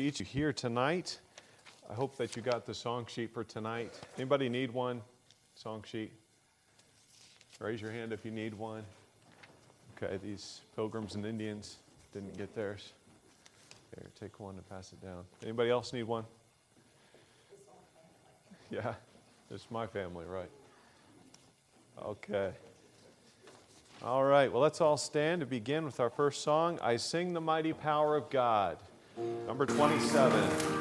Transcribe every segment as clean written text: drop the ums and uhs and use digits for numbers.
each here tonight. I hope that you got the song sheet for tonight. Anybody need one? Song sheet? Raise your hand if you need one. Okay, these pilgrims and Indians didn't get theirs. Here, take one and pass it down. Anybody else need one? Yeah, it's my family, right? Okay. All right, well, let's all stand to begin with our first song, I Sing the Mighty Power of God, number 27.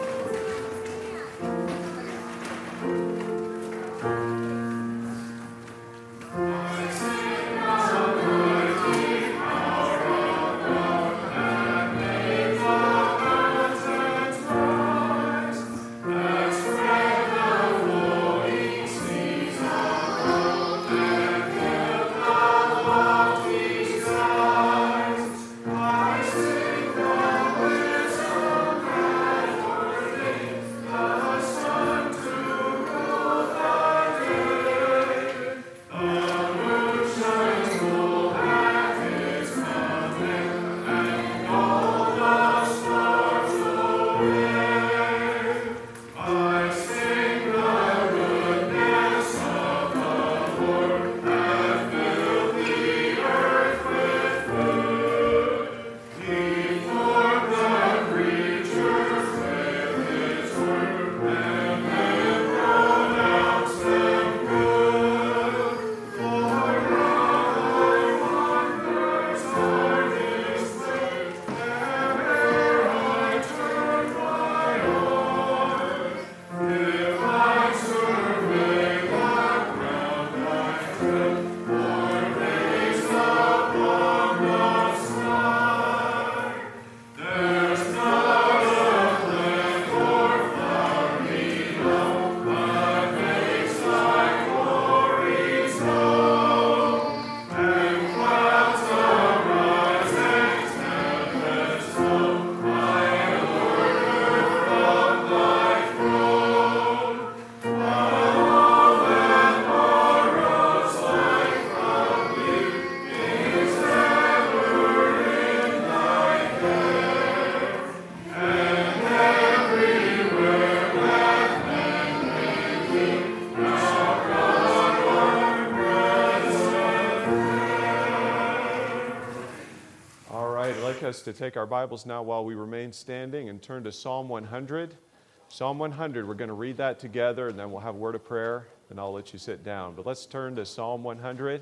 Us to take our Bibles now while we remain standing and turn to Psalm 100. Psalm 100, we're going to read that together and then we'll have a word of prayer and I'll let you sit down. But let's turn to Psalm 100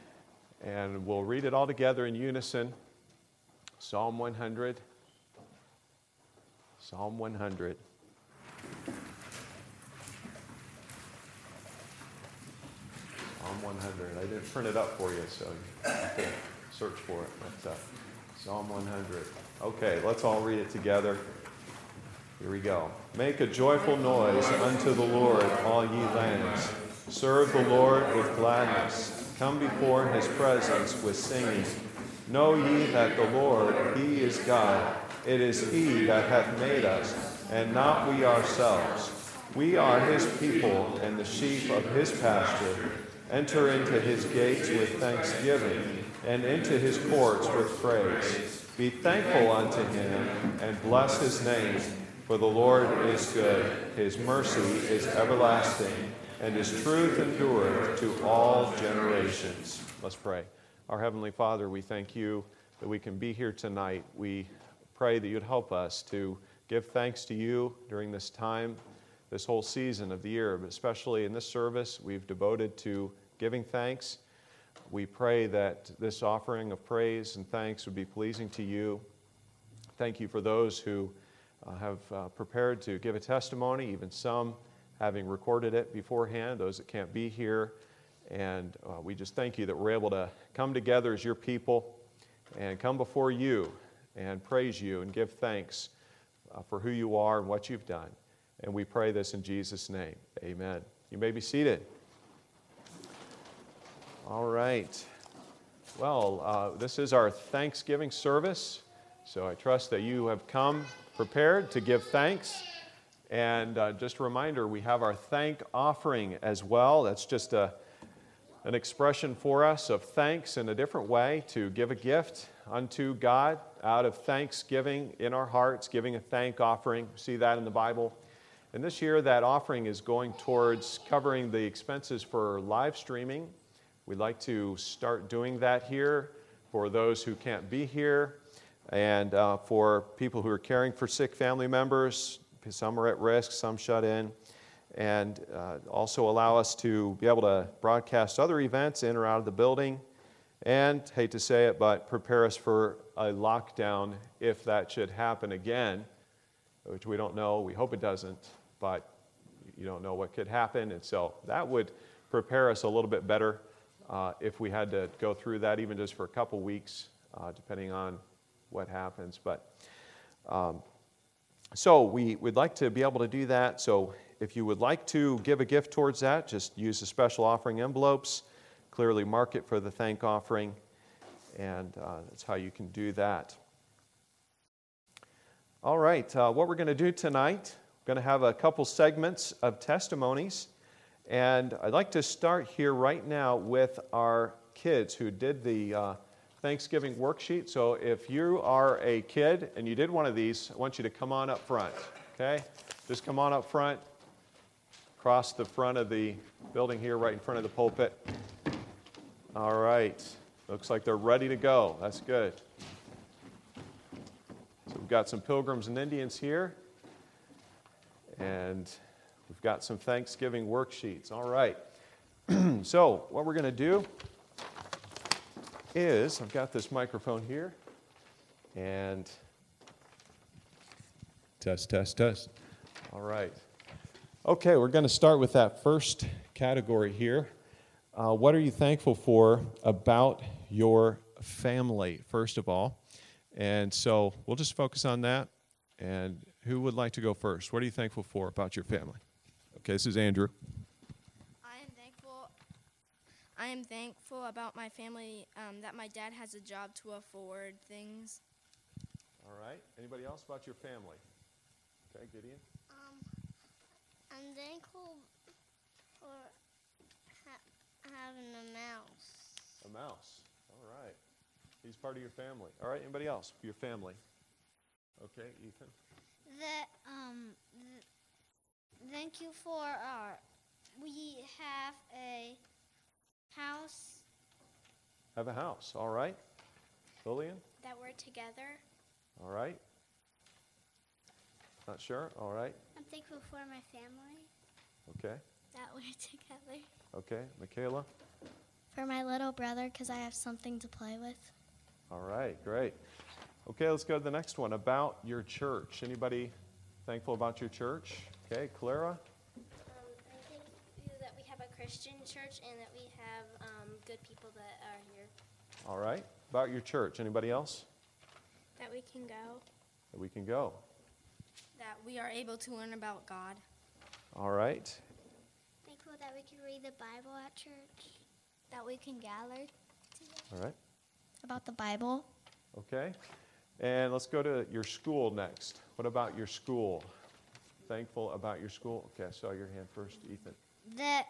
and we'll read it all together in unison. Psalm 100. Psalm 100. Psalm 100. I didn't print it up for you, so you have to search for it. But, Psalm 100. Okay, let's all read it together. Here we go. Make a joyful noise unto the Lord, all ye lands. Serve the Lord with gladness. Come before his presence with singing. Know ye that the Lord, he is God. It is he that hath made us, and not we ourselves. We are his people and the sheep of his pasture. Enter into his gates with thanksgiving, and into his courts with praise. Be thankful unto him, and bless his name. For the Lord is good, his mercy is everlasting, and his truth endureth to all generations. Let's pray. Our Heavenly Father, we thank you that we can be here tonight. We pray that you'd help us to give thanks to you during this time, this whole season of the year, but especially in this service we've devoted to giving thanks. We pray that this offering of praise and thanks would be pleasing to you. Thank you for those who have prepared to give a testimony, even some having recorded it beforehand, those that can't be here. And we just thank you that we're able to come together as your people and come before you and praise you and give thanks for who you are and what you've done. And we pray this in Jesus' name. Amen. You may be seated. All right. Well, this is our Thanksgiving service, so I trust that you have come prepared to give thanks. And just a reminder, we have our thank offering as well. That's just a an expression for us of thanks in a different way to give a gift unto God out of thanksgiving in our hearts, giving a thank offering. We see that in the Bible. And this year, that offering is going towards covering the expenses for live streaming. We'd like to start doing that here for those who can't be here and for people who are caring for sick family members. Some are at risk, some shut in. And also allow us to be able to broadcast other events in or out of the building. And, hate to say it, but prepare us for a lockdown if that should happen again, which we don't know. We hope it doesn't, but you don't know what could happen. And so that would prepare us a little bit better if we had to go through that, even just for a couple weeks, depending on what happens. But so we'd like to be able to do that. So if you would like to give a gift towards that, just use the special offering envelopes. Clearly mark it for the thank offering, and that's how you can do that. All right, what we're going to do tonight, we're going to have a couple segments of testimonies, and I'd like to start here right now with our kids who did the Thanksgiving worksheet. So if you are a kid and you did one of these, I want you to come on up front, okay? Just come on up front, across the front of the building here, right in front of the pulpit. All right, looks like they're ready to go. That's good. So we've got some Pilgrims and Indians here, and we've got some Thanksgiving worksheets. All right, so what we're going to do is, I've got this microphone here, and test. All right. Okay, we're going to start with that first category here. What are you thankful for about your family, first of all? And so we'll just focus on that. And who would like to go first? What are you thankful for about your family? Okay, this is Andrew. I am thankful about my family, that my dad has a job to afford things. All right. Anybody else about your family? Okay, Gideon. I'm thankful for having a mouse. A mouse. All right. He's part of your family. All right. Anybody else? Your family. Okay, Ethan. Thank you for we have a house. Have a house. All right. Lillian. That we're together. All right. Not sure. All right. I'm thankful for my family. Okay. That we're together. Okay. Michaela. For my little brother, because I have something to play with. All right. Great. Okay, let's go to the next one. About your church. Anybody thankful about your church? Okay, Clara. I'm thankful that we have a Christian church and that we have good people that are here. All right. About your church. Anybody else? That we can go. That we can go. That we are able to learn about God. All right. Thankful that we can read the Bible at church. That we can gather together. All right. About the Bible. Okay. And let's go to your school next. What about your school? Thankful about your school? Okay, I saw your hand first, Ethan. That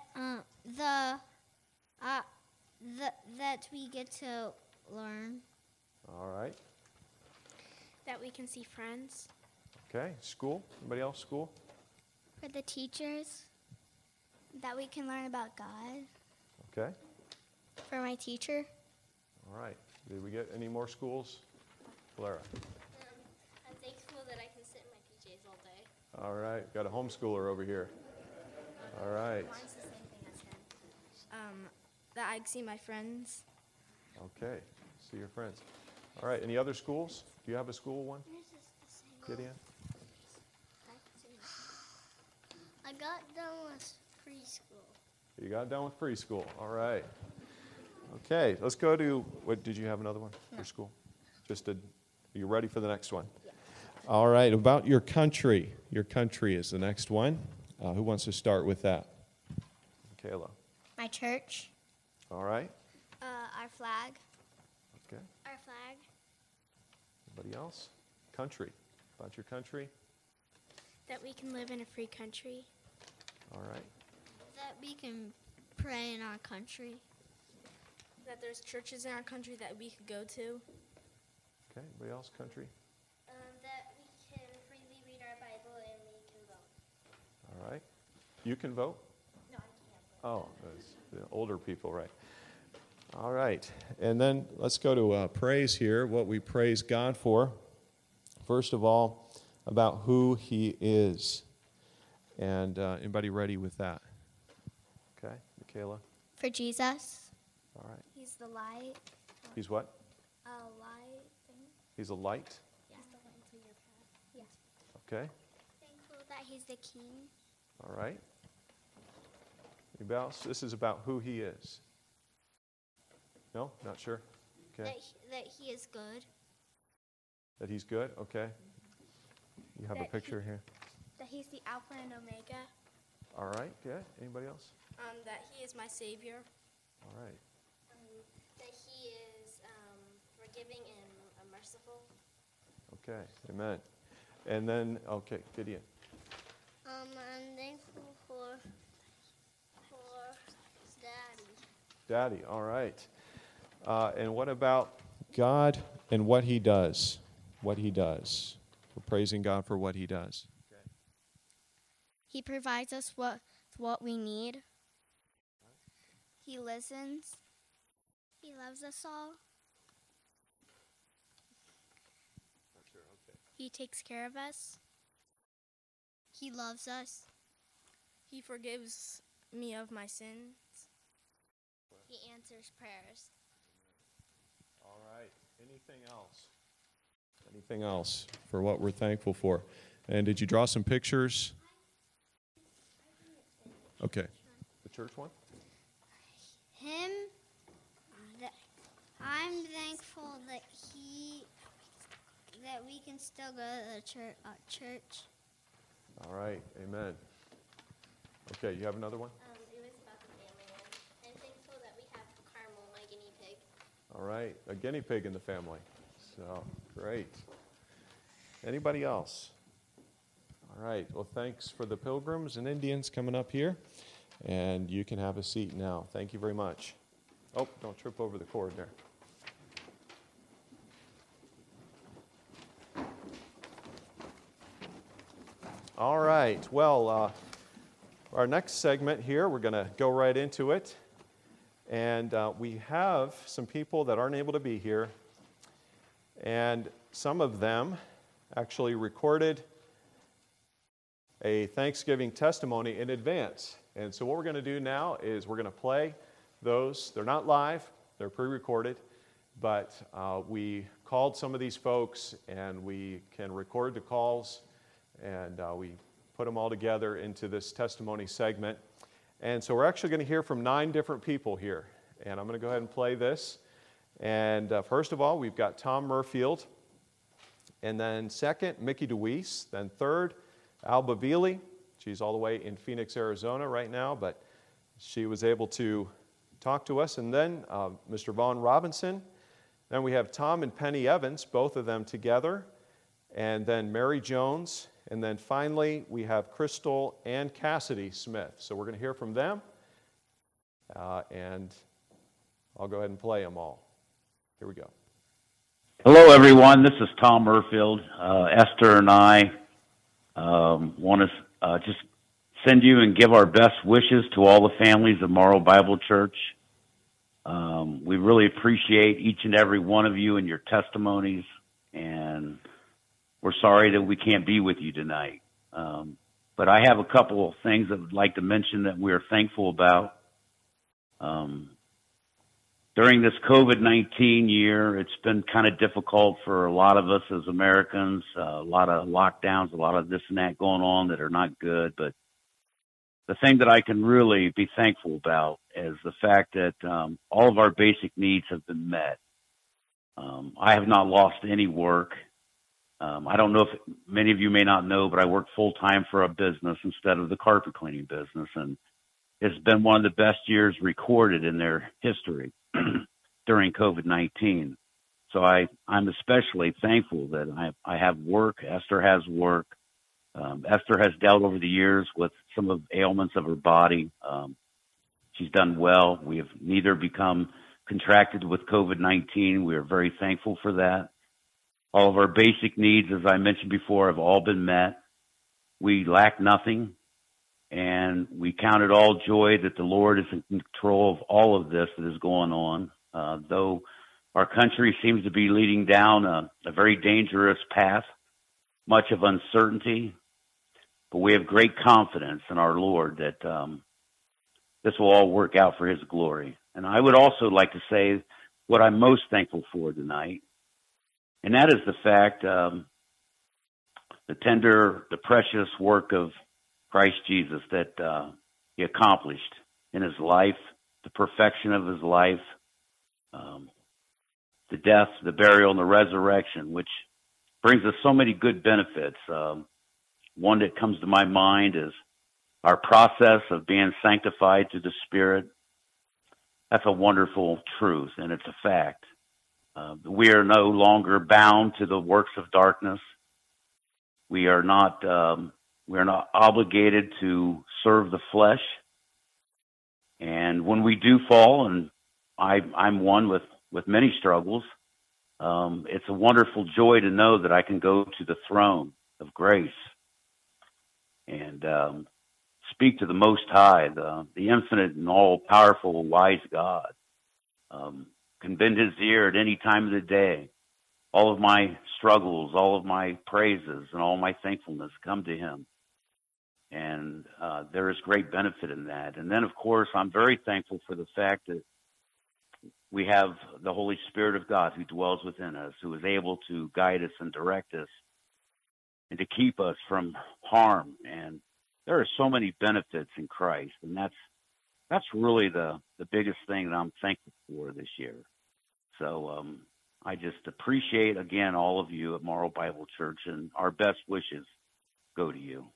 that we get to learn. All right. That we can see friends. Okay, school. Anybody else? School? For the teachers. That we can learn about God. Okay. For my teacher. All right. Did we get any more schools? Clara. I'm thankful that I can sit in my PJs all day. All right. Got a homeschooler over here. All right. Mine's the same thing as him. That I see my friends. Okay. See your friends. All right. Any other schools? Do you have a school one? Gideon? I got done with preschool. You got done with preschool. All right. Okay. Let's go to, what, did you have another one for school? Are you ready for the next one? Yeah. All right. About your country. Your country is the next one. Who wants to start with that? Michaela. My church. All right. Our flag. Okay. Our flag. Anybody else? Country. About your country. That we can live in a free country. All right. That we can pray in our country. that there's churches in our country that we could go to. Okay, anybody else? Country? That we can freely read our Bible and we can vote. All right. You can vote? No, I can't vote. Oh, those, the older people, right. All right. And then let's go to praise here, what we praise God for. First of all, about who He is. And anybody ready with that? Okay, Michaela? For Jesus. All right. He's the light. He's what? A light thing. He's a light? Yeah. He's the light to your path. Yeah. Okay. Thankful that he's the king. All right. Anybody else? This is about who He is. No? Not sure? Okay. That he is good. That He's good? Okay. You have a That picture here. That He's the Alpha and Omega. All right, good. Anybody else? That He is my Savior. All right. That he is forgiving and merciful. Okay, amen. And then, okay, Gideon. I'm thankful for Daddy. Daddy, all right. And what about God and what He does? What He does. We're praising God for what He does. He provides us what we need. He listens. He loves us all. He takes care of us. He loves us. He forgives me of my sins. He answers prayers. All right. Anything else? Anything else for what we're thankful for? And did you draw some pictures? Okay. The church one? Him. I'm thankful that we can still go to the church. All right. Amen. Okay, you have another one? It was about the family. I'm thankful that we have Carmel, my guinea pig. All right. A guinea pig in the family. So, great. Anybody else? All right. Well, thanks for the Pilgrims and Indians coming up here. And you can have a seat now. Thank you very much. Oh, don't trip over the cord there. All right. Well, our next segment here, we're going to go right into it. And we have some people that aren't able to be here. And some of them actually recorded a Thanksgiving testimony in advance. And so what we're going to do now is we're going to play those. They're not live, they're pre-recorded, but we called some of these folks and we can record the calls and we put them all together into this testimony segment. And so we're actually going to hear from 9 different people here. And I'm going to go ahead and play this. And first of all, we've got Tom Murfield. And then second, Mickey DeWeese. Then third, Alba Veely. She's all the way in Phoenix, Arizona right now, but she was able to talk to us. And then Mr. Vaughn Robinson. Then we have Tom and Penny Evans, both of them together. And then Mary Jones. And then finally, we have Crystal and Cassidy Smith. So we're going to hear from them. And I'll go ahead and play them all. Here we go. Hello, everyone. This is Tom Murfield. Esther and I want to just send you and give our best wishes to all the families of Morrow Bible Church. We really appreciate each and every one of you and your testimonies, and we're sorry that we can't be with you tonight. But I have a couple of things I would like to mention that we're thankful about. During this COVID-19 year, it's been kind of difficult for a lot of us as Americans, a lot of lockdowns, a lot of this and that going on that are not good. But the thing that I can really be thankful about is the fact that all of our basic needs have been met. I have not lost any work. I don't know if many of you may not know, but I work full-time for a business instead of the carpet cleaning business. And it's been one of the best years recorded in their history during COVID-19. So I'm especially thankful that I have work. Esther has work. Esther has dealt over the years with some of the ailments of her body. She's done well. We have neither become contracted with COVID-19. We are very thankful for that. All of our basic needs, as I mentioned before, have all been met. We lack nothing, and we count it all joy that the Lord is in control of all of this that is going on. Though our country seems to be leading down a very dangerous path, much of uncertainty, but we have great confidence in our Lord that this will all work out for His glory. And I would also like to say what I'm most thankful for tonight, and that is the fact, the precious work of Christ Jesus that He accomplished in His life, the perfection of His life, the death, the burial, and the resurrection, which brings us so many good benefits. One that comes to my mind is our process of being sanctified through the Spirit. That's a wonderful truth, and it's a fact. We are no longer bound to the works of darkness. We are not obligated to serve the flesh. And when we do fall, and I'm one with many struggles, it's a wonderful joy to know that I can go to the throne of grace and speak to the Most High, the infinite and all-powerful, wise God. Can bend His ear at any time of the day. All of my struggles, all of my praises, and all my thankfulness come to Him. And there is great benefit in that. And then, of course, I'm very thankful for the fact that we have the Holy Spirit of God who dwells within us, who is able to guide us and direct us and to keep us from harm. And there are so many benefits in Christ, and that's really the biggest thing that I'm thankful for this year. So I just appreciate, again, all of you at Morrow Bible Church, and our best wishes go to you.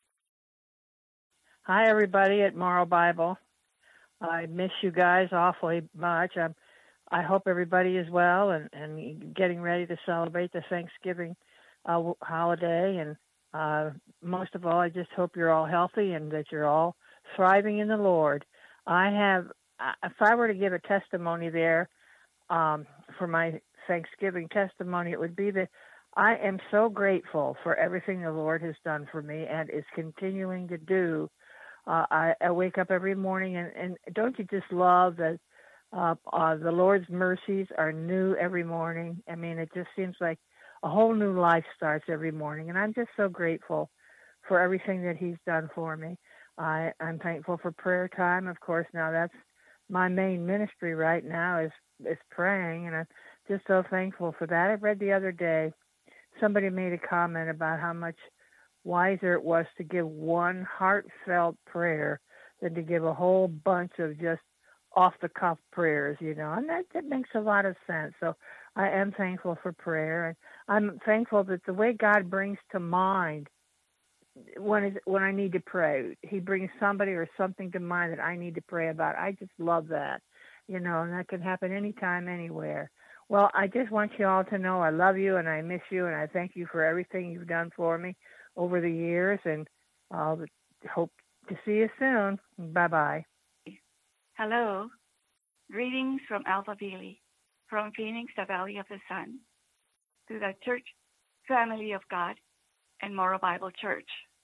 Hi, everybody at Morrow Bible. I miss you guys awfully much. I hope everybody is well and getting ready to celebrate the Thanksgiving holiday. And most of all, I just hope you're all healthy and that you're all thriving in the Lord. If I were to give a testimony there for my Thanksgiving testimony, it would be that I am so grateful for everything the Lord has done for me and is continuing to do. I wake up every morning, and don't you just love that the Lord's mercies are new every morning? I mean, it just seems like a whole new life starts every morning, and I'm just so grateful for everything that He's done for me. I'm thankful for prayer time, of course. Now that's my main ministry right now is praying, and I'm just so thankful for that. I read the other day, somebody made a comment about how much wiser it was to give one heartfelt prayer than to give a whole bunch of just off-the-cuff prayers, and that makes a lot of sense. So I am thankful for prayer, and I'm thankful that the way God brings to mind when I need to pray, He brings somebody or something to mind that I need to pray about. I just love that, and that can happen anytime, anywhere. Well, I just want you all to know I love you and I miss you, and I thank you for everything you've done for me over the years, and I'll hope to see you soon. Bye-bye. Hello. Greetings from Alphaville, from Phoenix, the Valley of the Sun, to the church family of God and Morrow Bible Church.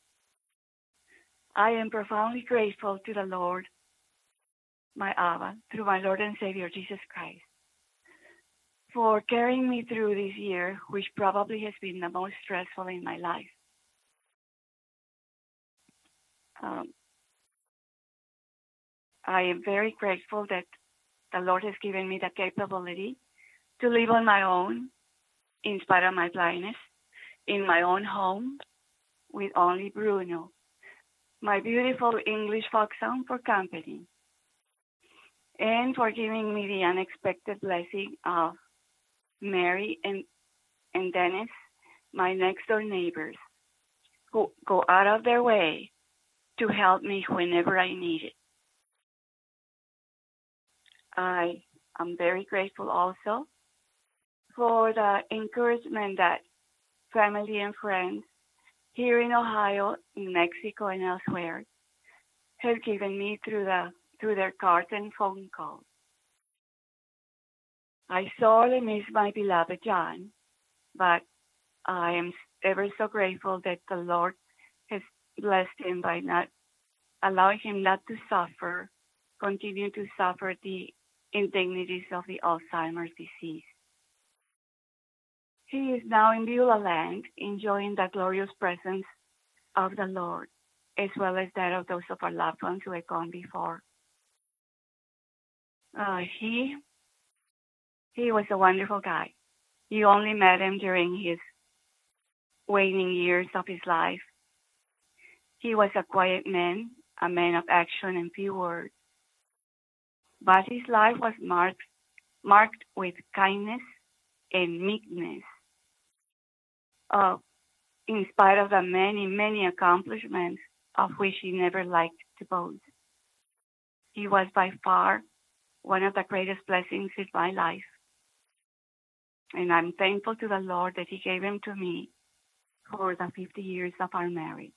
I am profoundly grateful to the Lord, my Abba, through my Lord and Savior, Jesus Christ, for carrying me through this year, which probably has been the most stressful in my life. I am very grateful that the Lord has given me the capability to live on my own, in spite of my blindness, in my own home, with only Bruno, my beautiful English folk song, for company, and for giving me the unexpected blessing of Mary and Dennis, my next-door neighbors, who go out of their way to help me whenever I need it. I am very grateful also for the encouragement that family and friends here in Ohio, in Mexico, and elsewhere have given me through their cards and phone calls. I sorely miss my beloved John, but I am ever so grateful that the Lord has blessed him by not allowing him not to suffer, continue to suffer the indignities of the Alzheimer's disease. He is now in Beulah land, enjoying the glorious presence of the Lord, as well as that of those of our loved ones who had gone before. He was a wonderful guy. You only met him during his waning years of his life. He was a quiet man, a man of action and few words. But his life was marked with kindness and meekness. In spite of the many, many accomplishments of which he never liked to boast. He was by far one of the greatest blessings in my life. And I'm thankful to the Lord that he gave him to me for the 50 years of our marriage.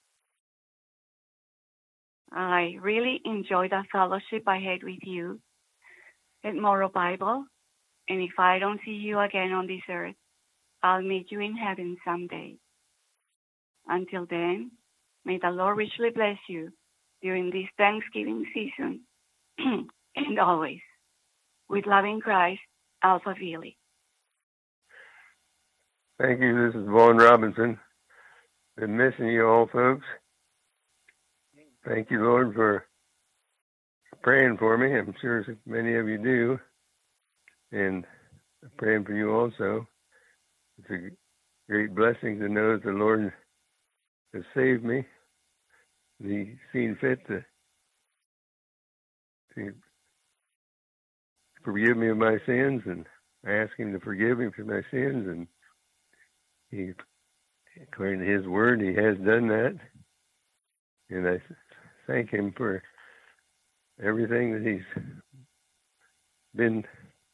I really enjoyed the fellowship I had with you at Morrow Bible. And if I don't see you again on this earth, I'll meet you in heaven someday. Until then, may the Lord richly bless you during this Thanksgiving season and always. With love in Christ, Alpha Vili. Thank you. This is Vaughn Robinson. Been missing you all, folks. Thank you, Lord, for praying for me. I'm sure many of you do. And I'm praying for you also. It's a great blessing to know that the Lord has saved me. He's seen fit to forgive me of my sins, and I ask him to forgive me for my sins, and he, according to his word, he has done that. And I thank him for everything that he's been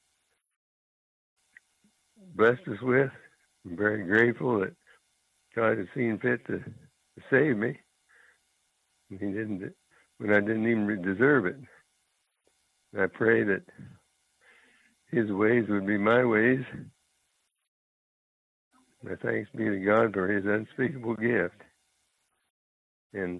blessed us with. I'm very grateful that God has seen fit to save me. He didn't, when I didn't even deserve it. And I pray that his ways would be my ways. My thanks be to God for his unspeakable gift. And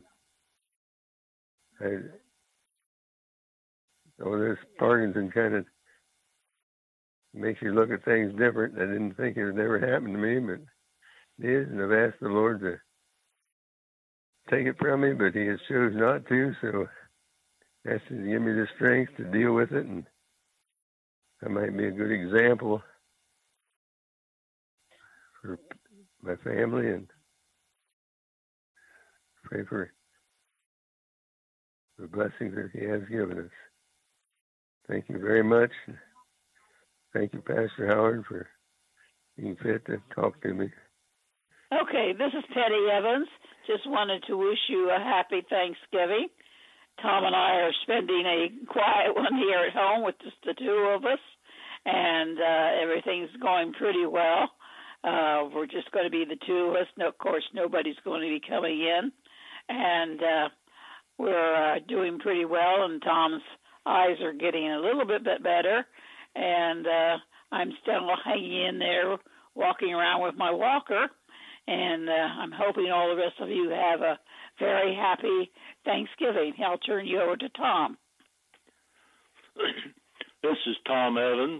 this Parkinson kind of makes you look at things different. I didn't think it would ever happen to me, but it is, and I've asked the Lord to take it from me, but he has chose not to, so I asked him to give me the strength to deal with it, and I might be a good example for my family, and pray for the blessings that he has given us. Thank you very much. Thank you, Pastor Howard, for being fit to talk to me. Okay, this is Teddy Evans. Just wanted to wish you a happy Thanksgiving. Tom and I are spending a quiet one here at home with just the two of us, and everything's going pretty well. We're just going to be the two of us. No, of course, nobody's going to be coming in, and we're doing pretty well, and Tom's eyes are getting a little bit better, and I'm still hanging in there, walking around with my walker, and I'm hoping all the rest of you have a very happy Thanksgiving. I'll turn you over to Tom. This is Tom Evans.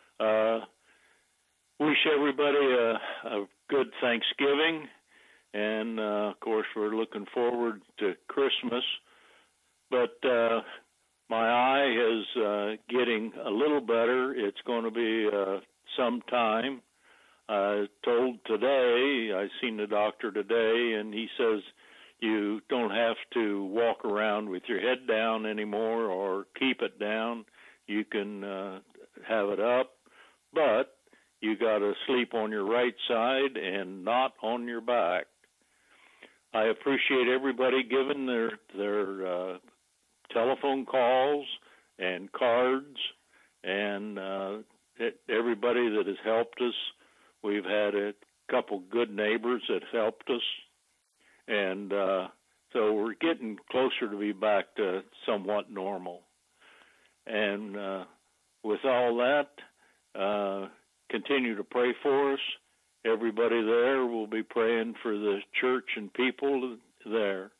Wish everybody a good Thanksgiving, and of course we're looking forward to Christmas. But my eye is getting a little better. It's going to be some time. I told today, I seen the doctor today, and he says you don't have to walk around with your head down anymore or keep it down. You can have it up, but you got to sleep on your right side and not on your back. I appreciate everybody giving their telephone calls and cards, and everybody that has helped us. We've had a couple good neighbors that helped us, and so we're getting closer to be back to somewhat normal. And with all that, continue to pray for us. Everybody there will be praying for the church and people there.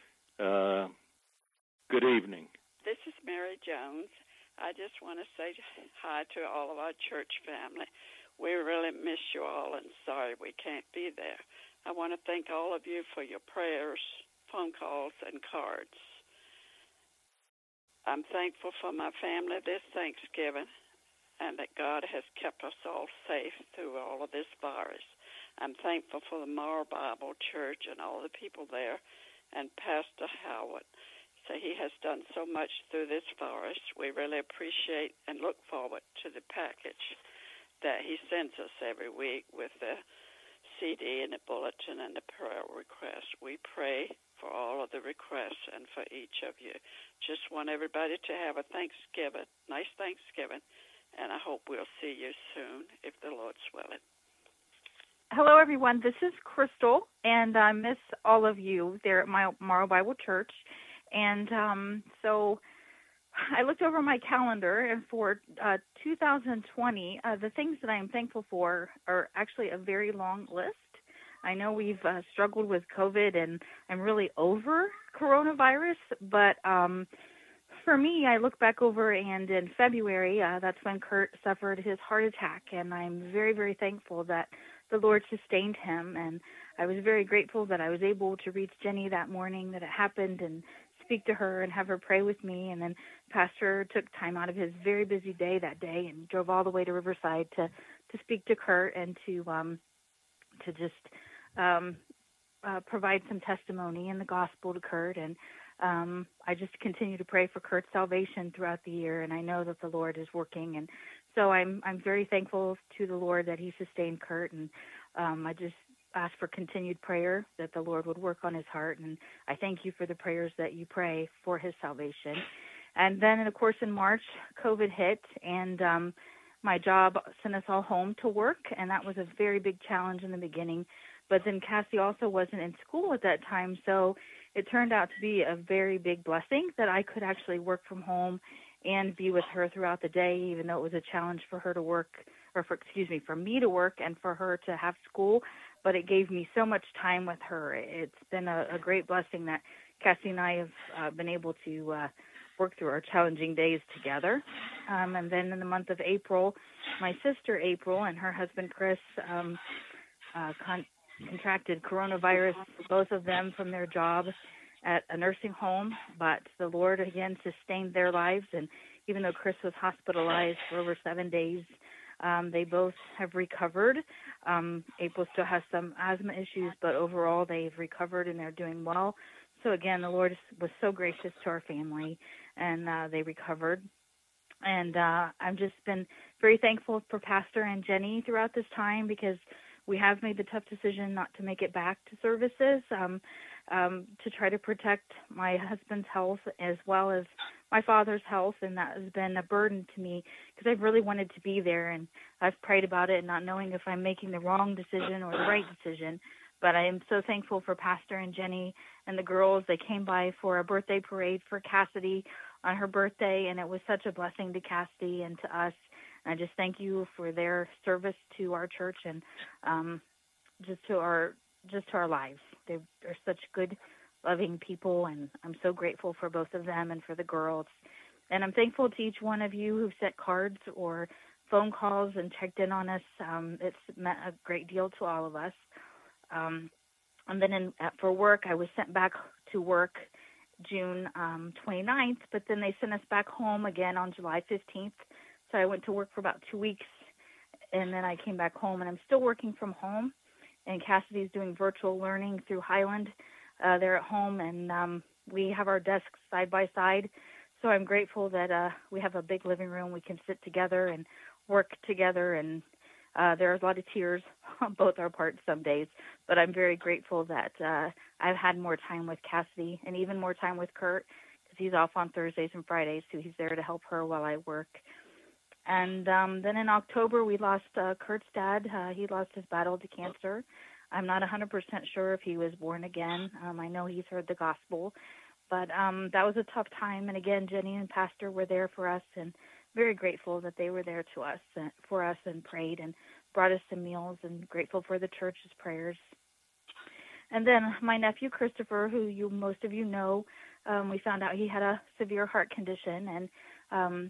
Good evening. This is Mary Jones. I just want to say hi to all of our church family. We really miss you all and sorry we can't be there. I want to thank all of you for your prayers, phone calls, and cards. I'm thankful for my family this Thanksgiving and that God has kept us all safe through all of this virus. I'm thankful for the Morrow Bible Church and all the people there and Pastor Howard. So he has done so much through this virus. We really appreciate and look forward to the package that he sends us every week with the CD and the bulletin and the prayer requests. We pray for all of the requests and for each of you. Just want everybody to have a Thanksgiving, nice Thanksgiving, and I hope we'll see you soon if the Lord's willing. Hello, everyone. This is Crystal, and I miss all of you there at my Morrow Bible Church. And so I looked over my calendar, and for 2020, the things that I am thankful for are actually a very long list. I know we've struggled with COVID, and I'm really over coronavirus, but for me, I look back over, and in February, that's when Kurt suffered his heart attack, and I'm very, very thankful that the Lord sustained him, and I was very grateful that I was able to reach Jenny that morning that it happened and speak to her and have her pray with me. And then Pastor took time out of his very busy day that day and drove all the way to Riverside to speak to Kurt and to just provide some testimony in the gospel to Kurt. And I just continue to pray for Kurt's salvation throughout the year, and I know that the Lord is working. And so I'm very thankful to the Lord that he sustained Kurt, and I just ask for continued prayer that the Lord would work on his heart, and I thank you for the prayers that you pray for his salvation. And then, of course, in March, COVID hit, and my job sent us all home to work, and that was a very big challenge in the beginning. But then Cassie also wasn't in school at that time, so it turned out to be a very big blessing that I could actually work from home and be with her throughout the day, even though it was a challenge for her to work, or for me to work and for her to have school. But it gave me so much time with her. It's been a great blessing that Cassie and I have been able to work through our challenging days together. And then in the month of April, my sister April and her husband Chris contracted coronavirus, both of them from their job at a nursing home, but the Lord again sustained their lives, and even though Chris was hospitalized for over 7 days, they both have recovered. April still has some asthma issues, but overall they've recovered and they're doing well. So again, the Lord was so gracious to our family, and they recovered. And I've just been very thankful for Pastor and Jenny throughout this time, because we have made the tough decision not to make it back to services, to try to protect my husband's health as well as my father's health, and that has been a burden to me because I've really wanted to be there, and I've prayed about it, not knowing if I'm making the wrong decision or the right decision. But I am so thankful for Pastor and Jenny and the girls. They came by for a birthday parade for Cassidy on her birthday, and it was such a blessing to Cassidy and to us. And I just thank you for their service to our church and just to our lives. They're such good, loving people, and I'm so grateful for both of them and for the girls. And I'm thankful to each one of you who sent cards or phone calls and checked in on us. It's meant a great deal to all of us. And then for work, I was sent back to work June 29th, but then they sent us back home again on July 15th. So I went to work for about 2 weeks, and then I came back home, and I'm still working from home. And Cassidy's doing virtual learning through Highland. They're at home, and we have our desks side by side. So I'm grateful that we have a big living room. We can sit together and work together, and there are a lot of tears on both our parts some days. But I'm very grateful that I've had more time with Cassidy and even more time with Kurt, because he's off on Thursdays and Fridays, so he's there to help her while I work. And then in October, we lost Kurt's dad. He lost his battle to cancer. I'm not 100% sure if he was born again. I know he's heard the gospel. But that was a tough time. And again, Jenny and Pastor were there for us, and very grateful that they were there to us for us and prayed and brought us some meals, and grateful for the church's prayers. And then my nephew Christopher, who most of you know, we found out he had a severe heart condition, and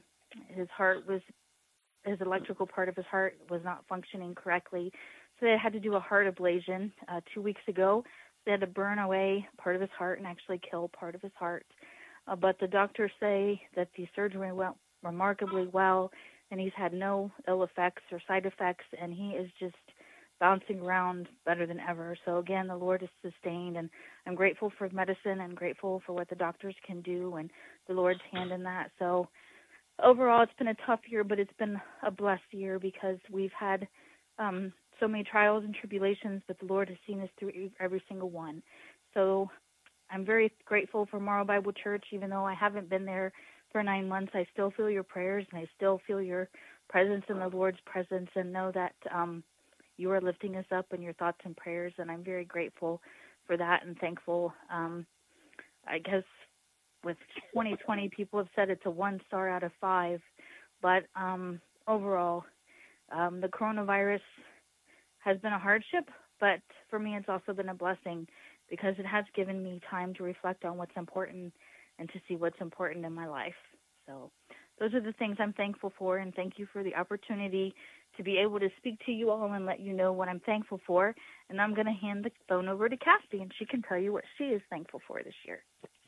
his electrical part of his heart was not functioning correctly. So they had to do a heart ablation 2 weeks ago. They had to burn away part of his heart and actually kill part of his heart. But the doctors say that the surgery went remarkably well, and he's had no ill effects or side effects, and he is just bouncing around better than ever. So again, the Lord is sustained, and I'm grateful for medicine and grateful for what the doctors can do and the Lord's hand in that. So overall, it's been a tough year, but it's been a blessed year because we've had so many trials and tribulations, but the Lord has seen us through every single one. So I'm very grateful for Morrow Bible Church. Even though I haven't been there for 9 months, I still feel your prayers, and I still feel your presence in the Lord's presence, and know that you are lifting us up in your thoughts and prayers, and I'm very grateful for that and thankful. I guess with 2020, people have said it's a 1 star out of 5, but overall, the coronavirus has been a hardship, but for me, it's also been a blessing because it has given me time to reflect on what's important and to see what's important in my life. So those are the things I'm thankful for, and thank you for the opportunity to be able to speak to you all and let you know what I'm thankful for. And I'm going to hand the phone over to Cassie, and she can tell you what she is thankful for this year.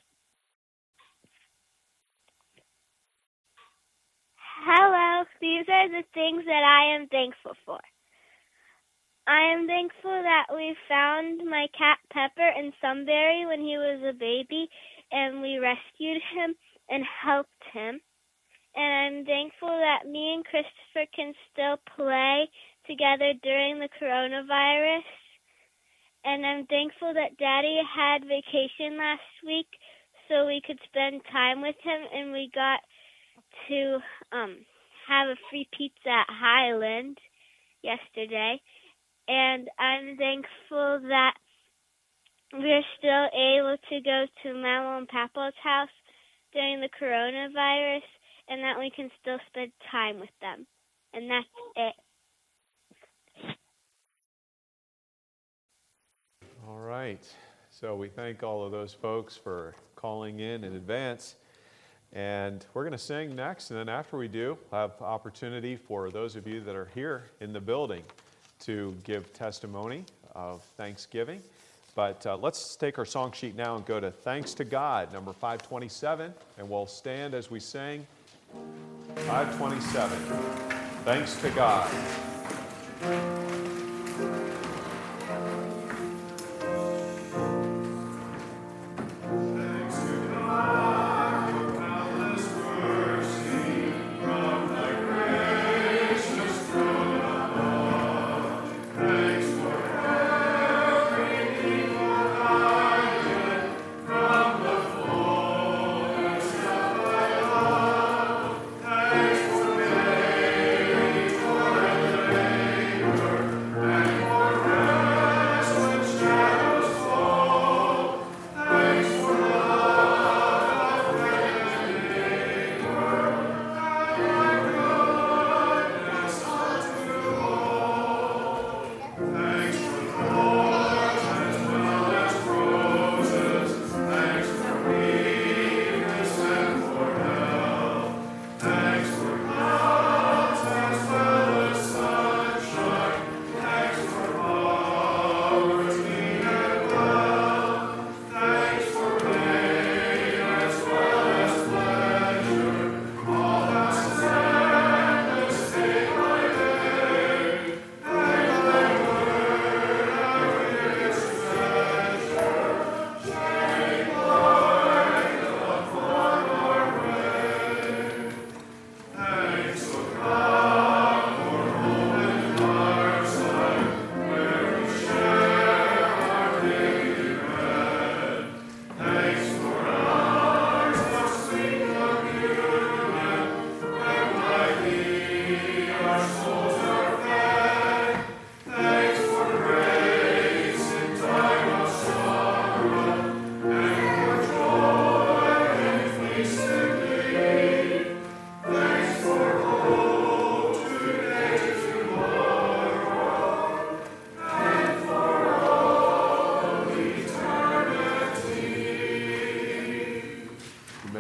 Hello, these are the things that I am thankful for. I am thankful that we found my cat Pepper in Sunbury when he was a baby, and we rescued him and helped him. And I'm thankful that me and Christopher can still play together during the coronavirus. And I'm thankful that Daddy had vacation last week so we could spend time with him, and we got to have a free pizza at Highland yesterday. And I'm thankful that we're still able to go to Mama and Papa's house during the coronavirus, and that we can still spend time with them. And that's it. All right. So we thank all of those folks for calling in advance. And we're going to sing next, and then after we do, we'll have opportunity for those of you that are here in the building to give testimony of Thanksgiving. But let's take our song sheet now and go to Thanks to God, number 527, and we'll stand as we sing 527, Thanks to God. Thanks for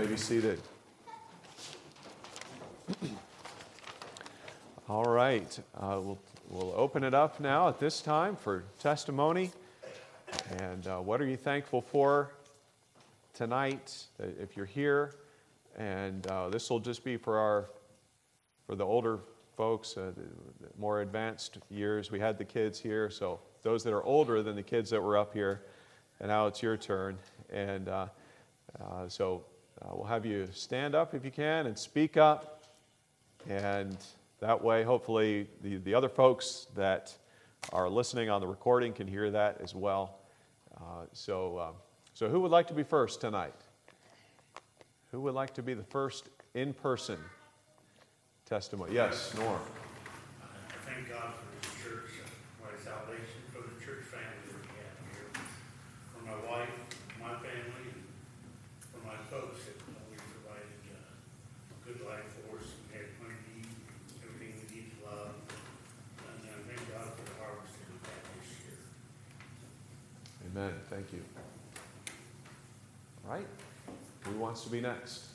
may be seated. All right, we'll open it up now at this time for testimony. And what are you thankful for tonight? If you're here, and this will just be for the older folks, the more advanced years. We had the kids here, so those that are older than the kids that were up here, and now it's your turn. And so we'll have you stand up if you can and speak up, and that way, hopefully, the other folks that are listening on the recording can hear that as well. So who would like to be first tonight? Who would like to be the first in-person testimony? Yes, Norm. I thank God for His church, my salvation, for the church family that we have here, for my wife, my family, and for my folks that always provided a good life for us. We had plenty to eat, everything we need to love, and I thank God for the harvest that we had this year. Amen. Thank you. All right. Who wants to be next?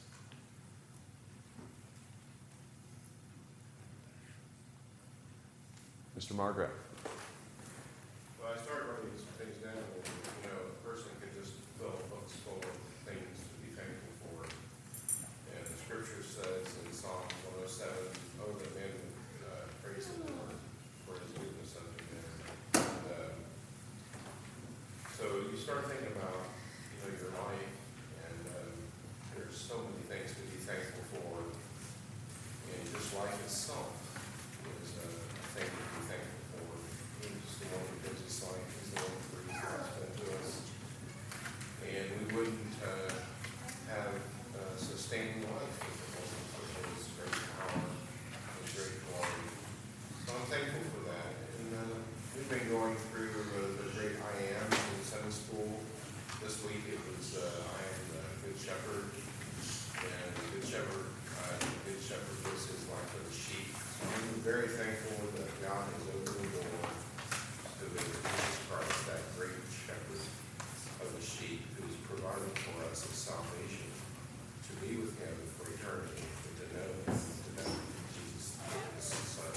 Mr. Margraf. Well, I started writing some things down, and, a person can just fill books full of things to be thankful for. And the scripture says in Psalm 107, "Oh, that men praise the Lord for His goodness unto men." And so you start thinking about, your life, and there's so many things to be thankful for. And just life itself is a thing to be thankful for. He's the one who gives us life. He's the one who breathes life into us. And we wouldn't have sustaining life if it wasn't for His great power and great glory. So I'm thankful for that. And we've been going through the great I Am in Sunday school. This week it was I am the Good Shepherd, and the Good Shepherd gives his life for the sheep. So I'm very thankful that God has opened the door to Jesus Christ, that great shepherd of the sheep, who's provided for us a salvation to be with Him for eternity, and to know Jesus, His Son.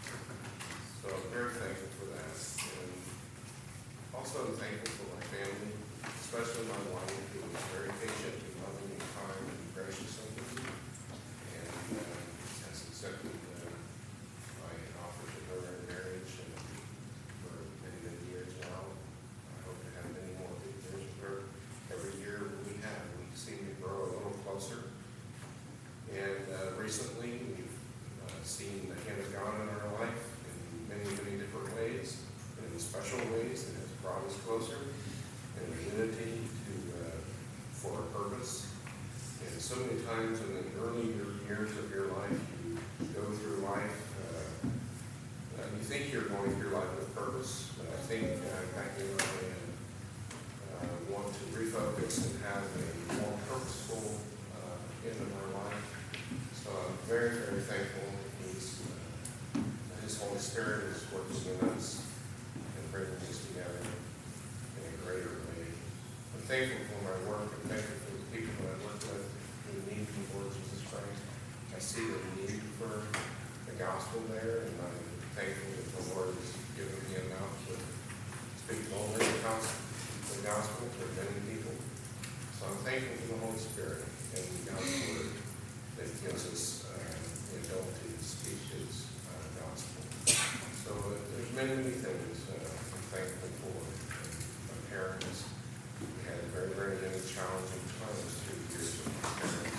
So I'm very thankful for that. And also I'm thankful for my family, especially my wife, who was very patient and loving and kind and gracious unto me, and has accepted my offer to her in marriage and for many, many years now. I hope to have many more good years with her. Every year we seem to grow a little closer. And recently we've seen the hand of God in our life in many, many different ways, in special ways that has brought us closer. And unity for a purpose. And so many times in the early years of your life, you go through life, you think you're going through life with purpose, but I think back in I want to refocus and have a more purposeful end of our life. So I'm very, very thankful His Holy Spirit is working in us and bringing us together in a greater way. I'm thankful for my work. I'm thankful for the people that I work with who need the Lord Jesus Christ. I see the need for the gospel there, and I'm thankful that the Lord has given me a mouth to speak boldly about the gospel to many people. So I'm thankful for the Holy Spirit and God's word that gives us the ability to speak His gospel. So there's many, many things I'm thankful for. My parents, we had very, very many challenging times through the years with my parents.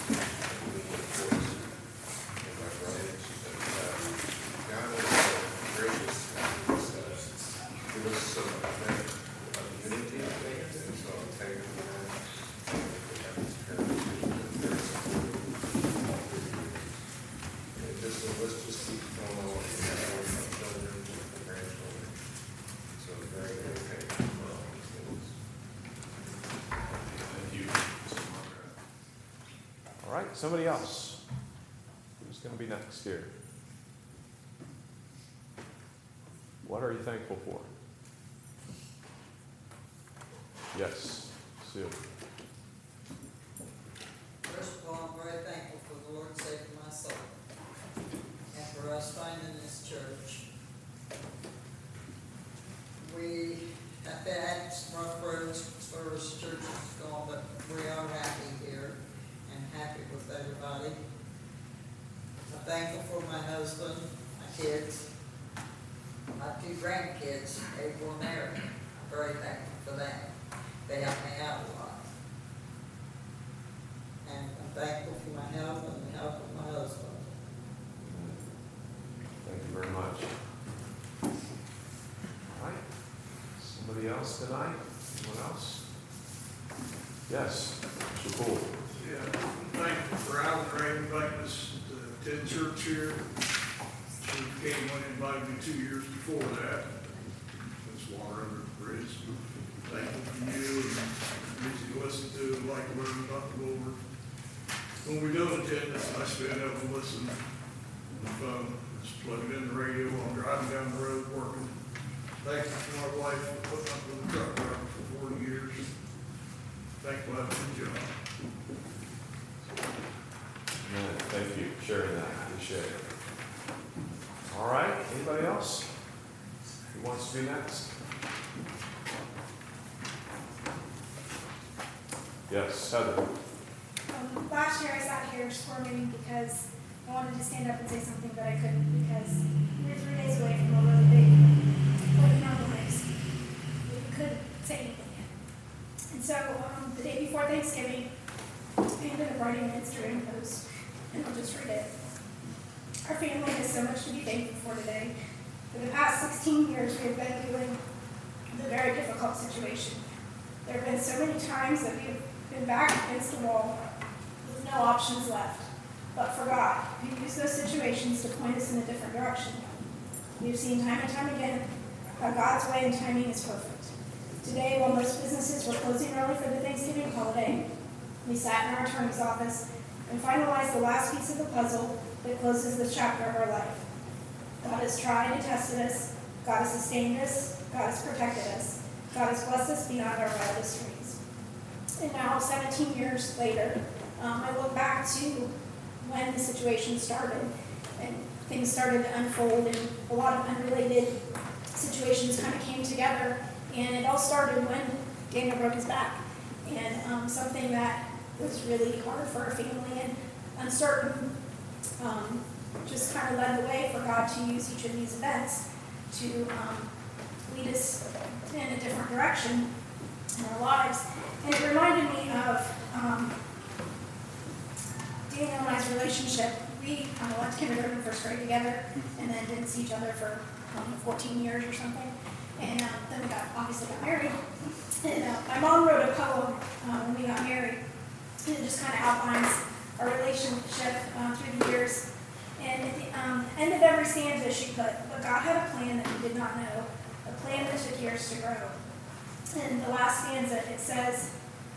And my brothers. But God is gracious and give us some unity, I think. And so I'm thankful for that. We have these parents who are very supportive all through the years. And let's just keep going on. We have our children and grandchildren. So very, very thankful for all these things. Thank you, Mr. Margraf. All right, somebody else. Who's going to be next here? What are you thankful for? Yes, Sue. First of all, very thankful for the Lord saving my soul and for us finding this church. We have had some rough roads as far as church is gone, but we are happy here and happy with everybody. I'm thankful for my husband, my kids, my 2 grandkids, April and Mary. I'm very thankful for that. They help me out a lot. And I'm thankful for my health and the health of my husband. Thank you very much. All right. Somebody else tonight? Anyone else? Yes, Mr. Poole. Yeah, I'm thankful for Alan Ray inviting us to attend church here. She came when he invited me 2 years before that. It's water under the bridge. Thankful for you and music to listen to, like to learn about the Lord. When we don't attend, I spend up and listen on the phone. Just plug it in the radio while I'm driving down the road working. Thankful for my wife for putting up with the truck driver for 40 years. Thankful I have a good job. Amen. Thank you for sharing that. Appreciate it. All right. Anybody else? Who wants to be next? Yes, Heather. Last year I sat here squirming because I wanted to stand up and say something, but I couldn't because we were 3 days away from a really big open on the lives. We couldn't say anything yet. And so the day before Thanksgiving, I ended up writing an Instagram post, and I'll just read it. Our family has so much to be thankful for today. For the past 16 years, we have been dealing with a very difficult situation. There have been so many times that we have been back against the wall with no options left. But for God, who used those situations to point us in a different direction. We've seen time and time again how God's way and timing is perfect. Today, while most businesses were closing early for the Thanksgiving holiday, we sat in our attorney's office and finalized the last piece of the puzzle that closes this chapter of our life. God has tried and tested us. God has sustained us. God has protected us. God has blessed us beyond our wildest dreams. And now, 17 years later, I look back to when the situation started and things started to unfold and a lot of unrelated situations kind of came together. And it all started when Daniel broke his back. And something that was really hard for our family and uncertain just kind of led the way for God to use each of these events to lead us in a different direction in our lives. And it reminded me of Daniel and I's relationship. We went to kindergarten and first grade together and then didn't see each other for 14 years or something. And then we obviously got married. And my mom wrote a poem when we got married. And it just kind of outlines our relationship through the years. And at the end of every stanza, she put, but God had a plan that we did not know, a plan that took years to grow. And the last stanza, it says,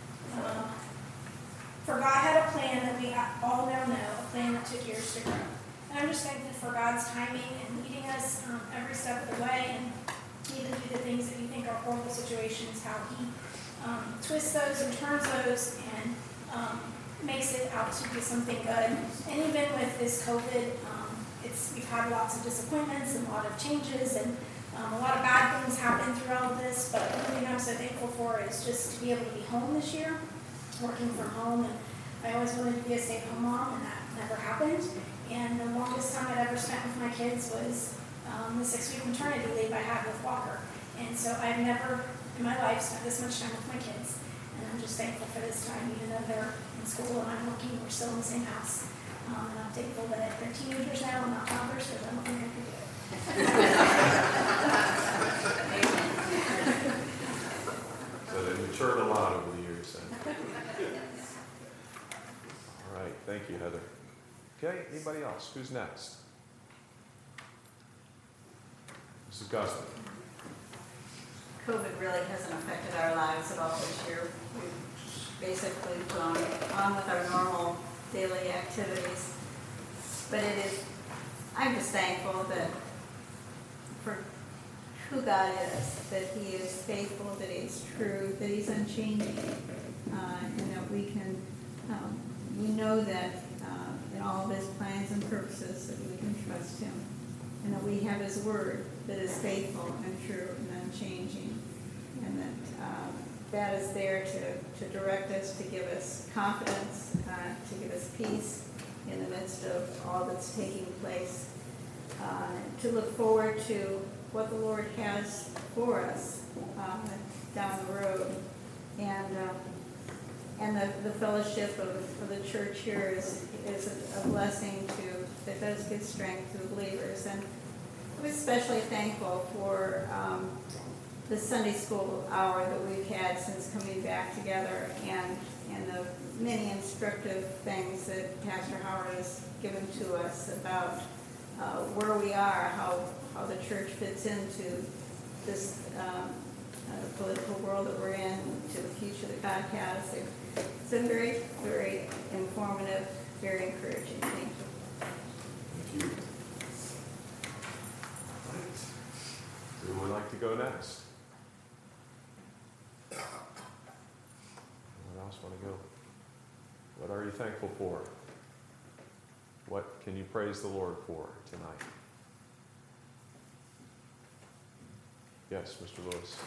for God had a plan that we all now know, a plan that took years to grow. And I'm just thankful for God's timing and leading us every step of the way, and even through the things that you think are horrible situations, how He twists those and turns those and makes it out to be something good. And even with this COVID, we've had lots of disappointments and a lot of changes and a lot of bad things happen through all of this, but one thing I'm so thankful for is just to be able to be home this year, working from home. And I always wanted to be a stay-at-home mom, and that never happened. And the longest time I'd ever spent with my kids was the 6-week maternity leave I had with Walker. And so I've never in my life spent this much time with my kids. And I'm just thankful for this time, even though they're in school and I'm working, we're still in the same house. And I'm thankful that they're teenagers now and not toddlers, because I don't think I could do it. So they matured a lot over the years then. All right, thank you, Heather. Okay, anybody else? Who's next? Mrs. Gosling. COVID really hasn't affected our lives at all this year. We've basically gone on with our normal daily activities. But I'm just thankful that for who God is, that He is faithful, that He is true, that He's unchanging, and that we know know that in all of his plans and purposes that we can trust him, and that we have his word that is faithful and true and unchanging, and that that is there to direct us, to give us confidence, to give us peace in the midst of all that's taking place, to look forward to what the Lord has for us down the road. And the fellowship of the church here is a blessing that does give strength to the believers. And I'm especially thankful for the Sunday school hour that we've had since coming back together, and the many instructive things that Pastor Howard has given to us about where we are, how the church fits into this political world that we're in, to the future that God has. It's been very, very informative, very encouraging. Thank you. Thank you. Who would like to go next? Anyone else want to go? What are you thankful for? What can you praise the Lord for tonight? Yes, Mr. Lewis.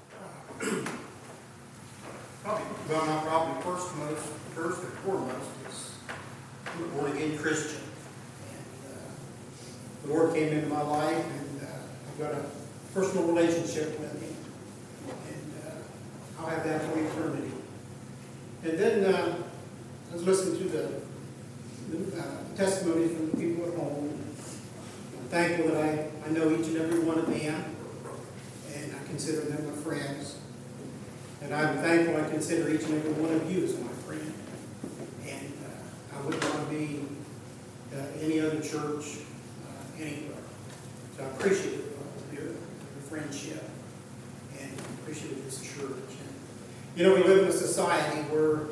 Probably first and foremost is I'm a born-again Christian. And the Lord came into my life, and I've got a personal relationship with Him. And I'll have that for eternity. And then I was listening to the testimonies from the people at home. I'm thankful that I know each and every one of them, and I consider them my friends. And I'm thankful I consider each and every one of you as my friend. And I wouldn't want to be any other church anywhere. So I appreciate your friendship, and appreciate this church. And, we live in a society where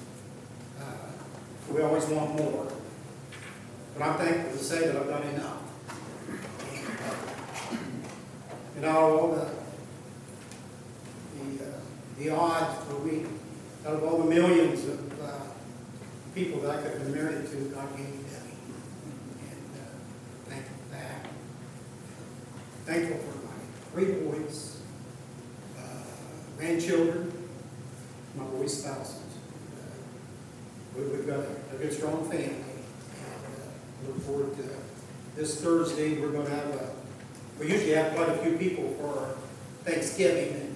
we always want more. But I'm thankful to say that I've done enough. And all the odds for me, out of all the millions of people that I could have been married to, God gave me Debbie. And thankful for that. Thankful for my 3 boys, grandchildren, my boys' spouses. We've got a good, strong family. And look forward to this Thursday. We're going to have we usually have quite a few people for Thanksgiving. And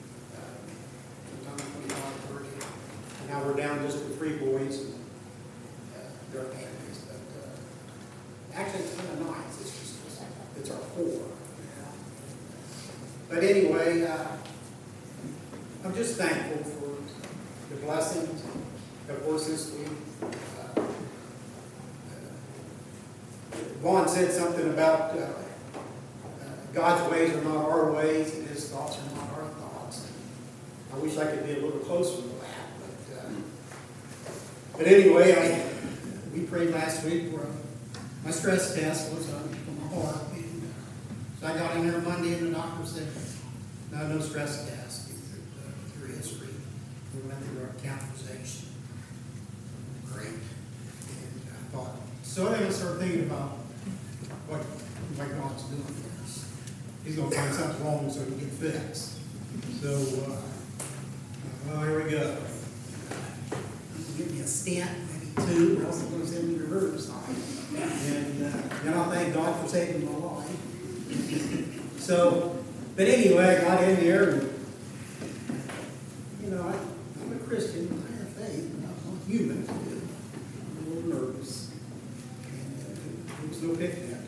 and now we're down just to 3 boys and their families. But actually, it's kind of nice. It's our 4. But anyway, I'm just thankful for the blessings. Of course, this week, Vaughn said something about God's ways are not our ways, and His thoughts are not our thoughts. I wish I could be a little closer to that. But anyway, we prayed last week for my stress test was on my heart. And, so I got in there Monday, and the doctor said, no stress test. Through history, we went through our catheterization. Great. And I thought, so then I started thinking about what God's doing for us. He's going to find something wrong so we can fix. So, here we go. Give me a stent, maybe 2, or else I'm going to send me to Riverside. And then I'll thank God for saving my life. So, but anyway, I got in there, and, I'm a Christian. I have faith. I'm human. I'm a little nervous. And there was no pick that.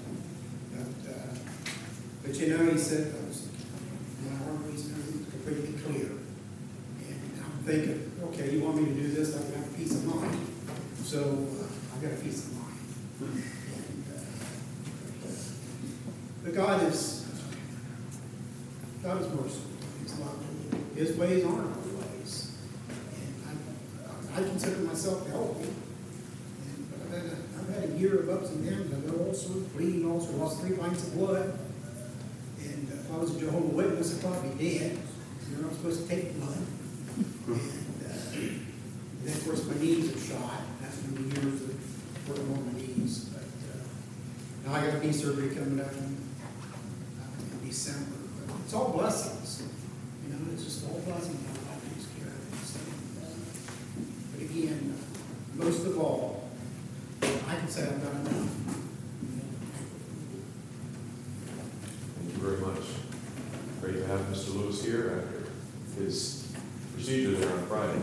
But he said, my heart was completely clear. And I'm thinking, okay, you want me to do this, I can have a peace of mind. So I've got a peace of mind. And, but God is merciful. He's loving. His ways aren't our ways. And I consider myself healthy. But I've had a year of ups and downs. I've got ulcers, bleeding ulcers, lost 3 pints of blood. And if I was a Jehovah's Witness, I'd probably be dead. You're not supposed to take blood. And then, of course, my knees are shot. That's been years Now I got a knee surgery coming up in December. But it's all blessings. You know, it's just all blessings how God takes care of it. So, but again, most of all, I can say I've done enough. Thank you very much. Great to have Mr. Lewis here after his procedure there on Friday.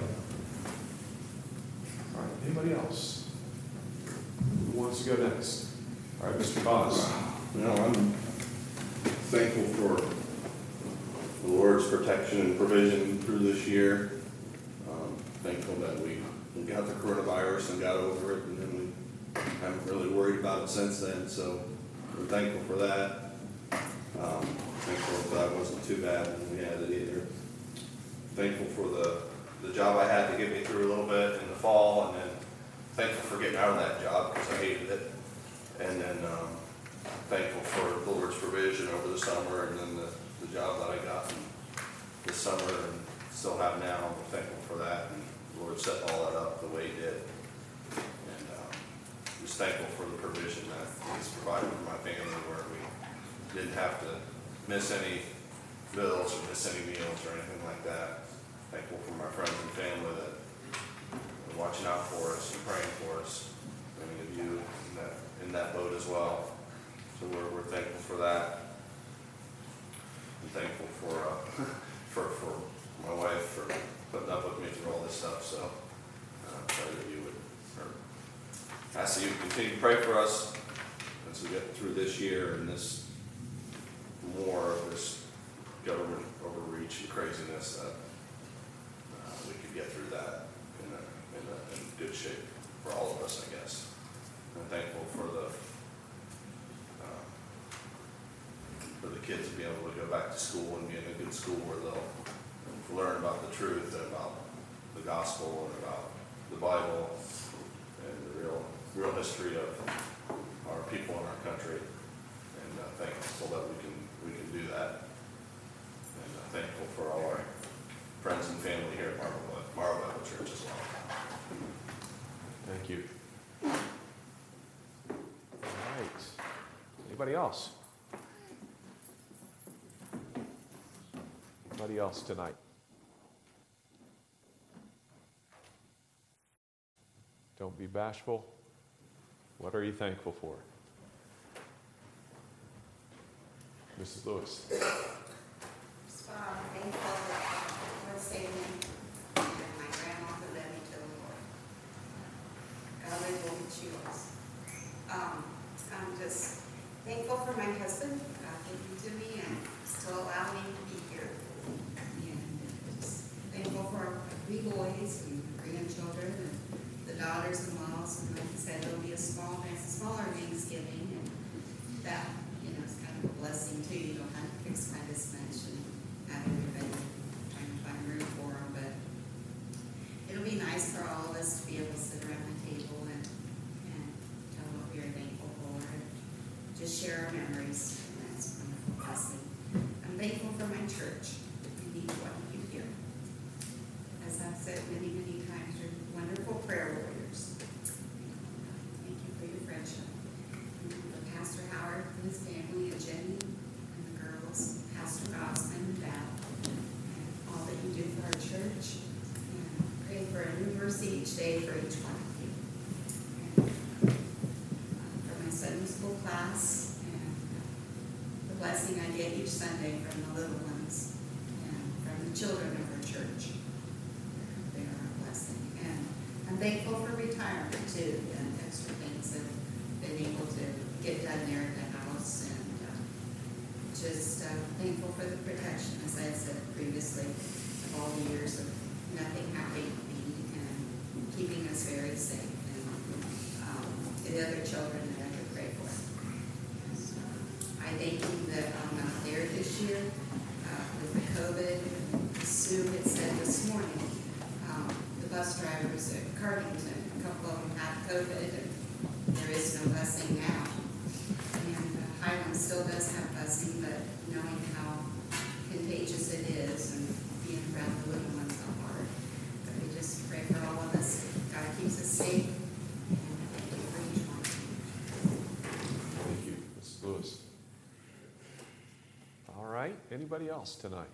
All right, anybody else? Who wants to go next? All right, Mr. Boss. No, I'm thankful for the Lord's protection and provision through this year. Thankful that we got the coronavirus and got over it, and then we haven't really worried about it since then, so we're thankful for that. Thankful that wasn't too bad when we had it either. Thankful for the job I had to get me through a little bit in the fall, and then thankful for getting out of that job because I hated it. And then thankful for the Lord's provision over the summer, and then the job that I got this summer and still have now. I'm thankful for that, and the Lord set all that up the way He did. And just thankful for the provision that He's provided for my family, where we didn't have to miss any bills or miss any meals or anything like that. Thankful for my friends and family that are watching out for us and praying for us. Many of you in that boat as well. So we're thankful for that. I'm thankful for my wife for putting up with me through all this stuff. So pray that you would, or ask that you would continue to pray for us as we get through this year and this more of this government overreach and craziness, that we could get through that in good shape for all of us, I guess. I'm thankful for the kids to be able to go back to school and be in a good school where they'll learn about the truth and about the gospel and about the Bible and the real history of our people in our country. And thankful that we can do that. And thankful for all our friends and family here at Morrow Bible Church as well. Thank you. All right. Anybody else? Anybody else tonight? Don't be bashful. What are you thankful for? Mrs. Lewis. So I'm thankful that God saved me and my grandmother led me to the Lord. God will go with you. I'm just thankful for my husband. God gave him to me and still allowed me to be here. And just thankful for our 3 boys and grandchildren and the daughters-in-laws. And like I said, it'll be a smaller Thanksgiving, and that it's kind of a blessing too. You don't have to fix quite as much and have everybody trying to find room for them, but it'll be nice for all of us to be able to sit around the table and tell what we are thankful for and just share our memories. And that's a wonderful blessing. I'm thankful for my church. We need one of you here. As I've said many, many times, you're wonderful prayer warriors. Thank you for your friendship. Pastor Howard and his family, and Jenny and the girls, Pastor Gosman and Val, and all that you do for our church. And pray for a new mercy each day for each one of you. And for my Sunday school class, and the blessing I get each Sunday from the little ones, and from the children of our church. They are a blessing. And I'm thankful for retirement too, and extra things that I've been able to get done there at the house, and just thankful for the protection, as I said previously, of all the years of nothing happening to me and keeping us very safe, and the other children that I could pray for. I thank you that I'm not there this year with the COVID. Sue had said this morning, the bus drivers at Cardington, a couple of them had COVID, and there is no busing now. And Highland still does have busing, but knowing how contagious it is and being around the little ones are hard. But we just pray for all of us. God keeps us safe. And thank you for each one. Thank you. Anybody else tonight?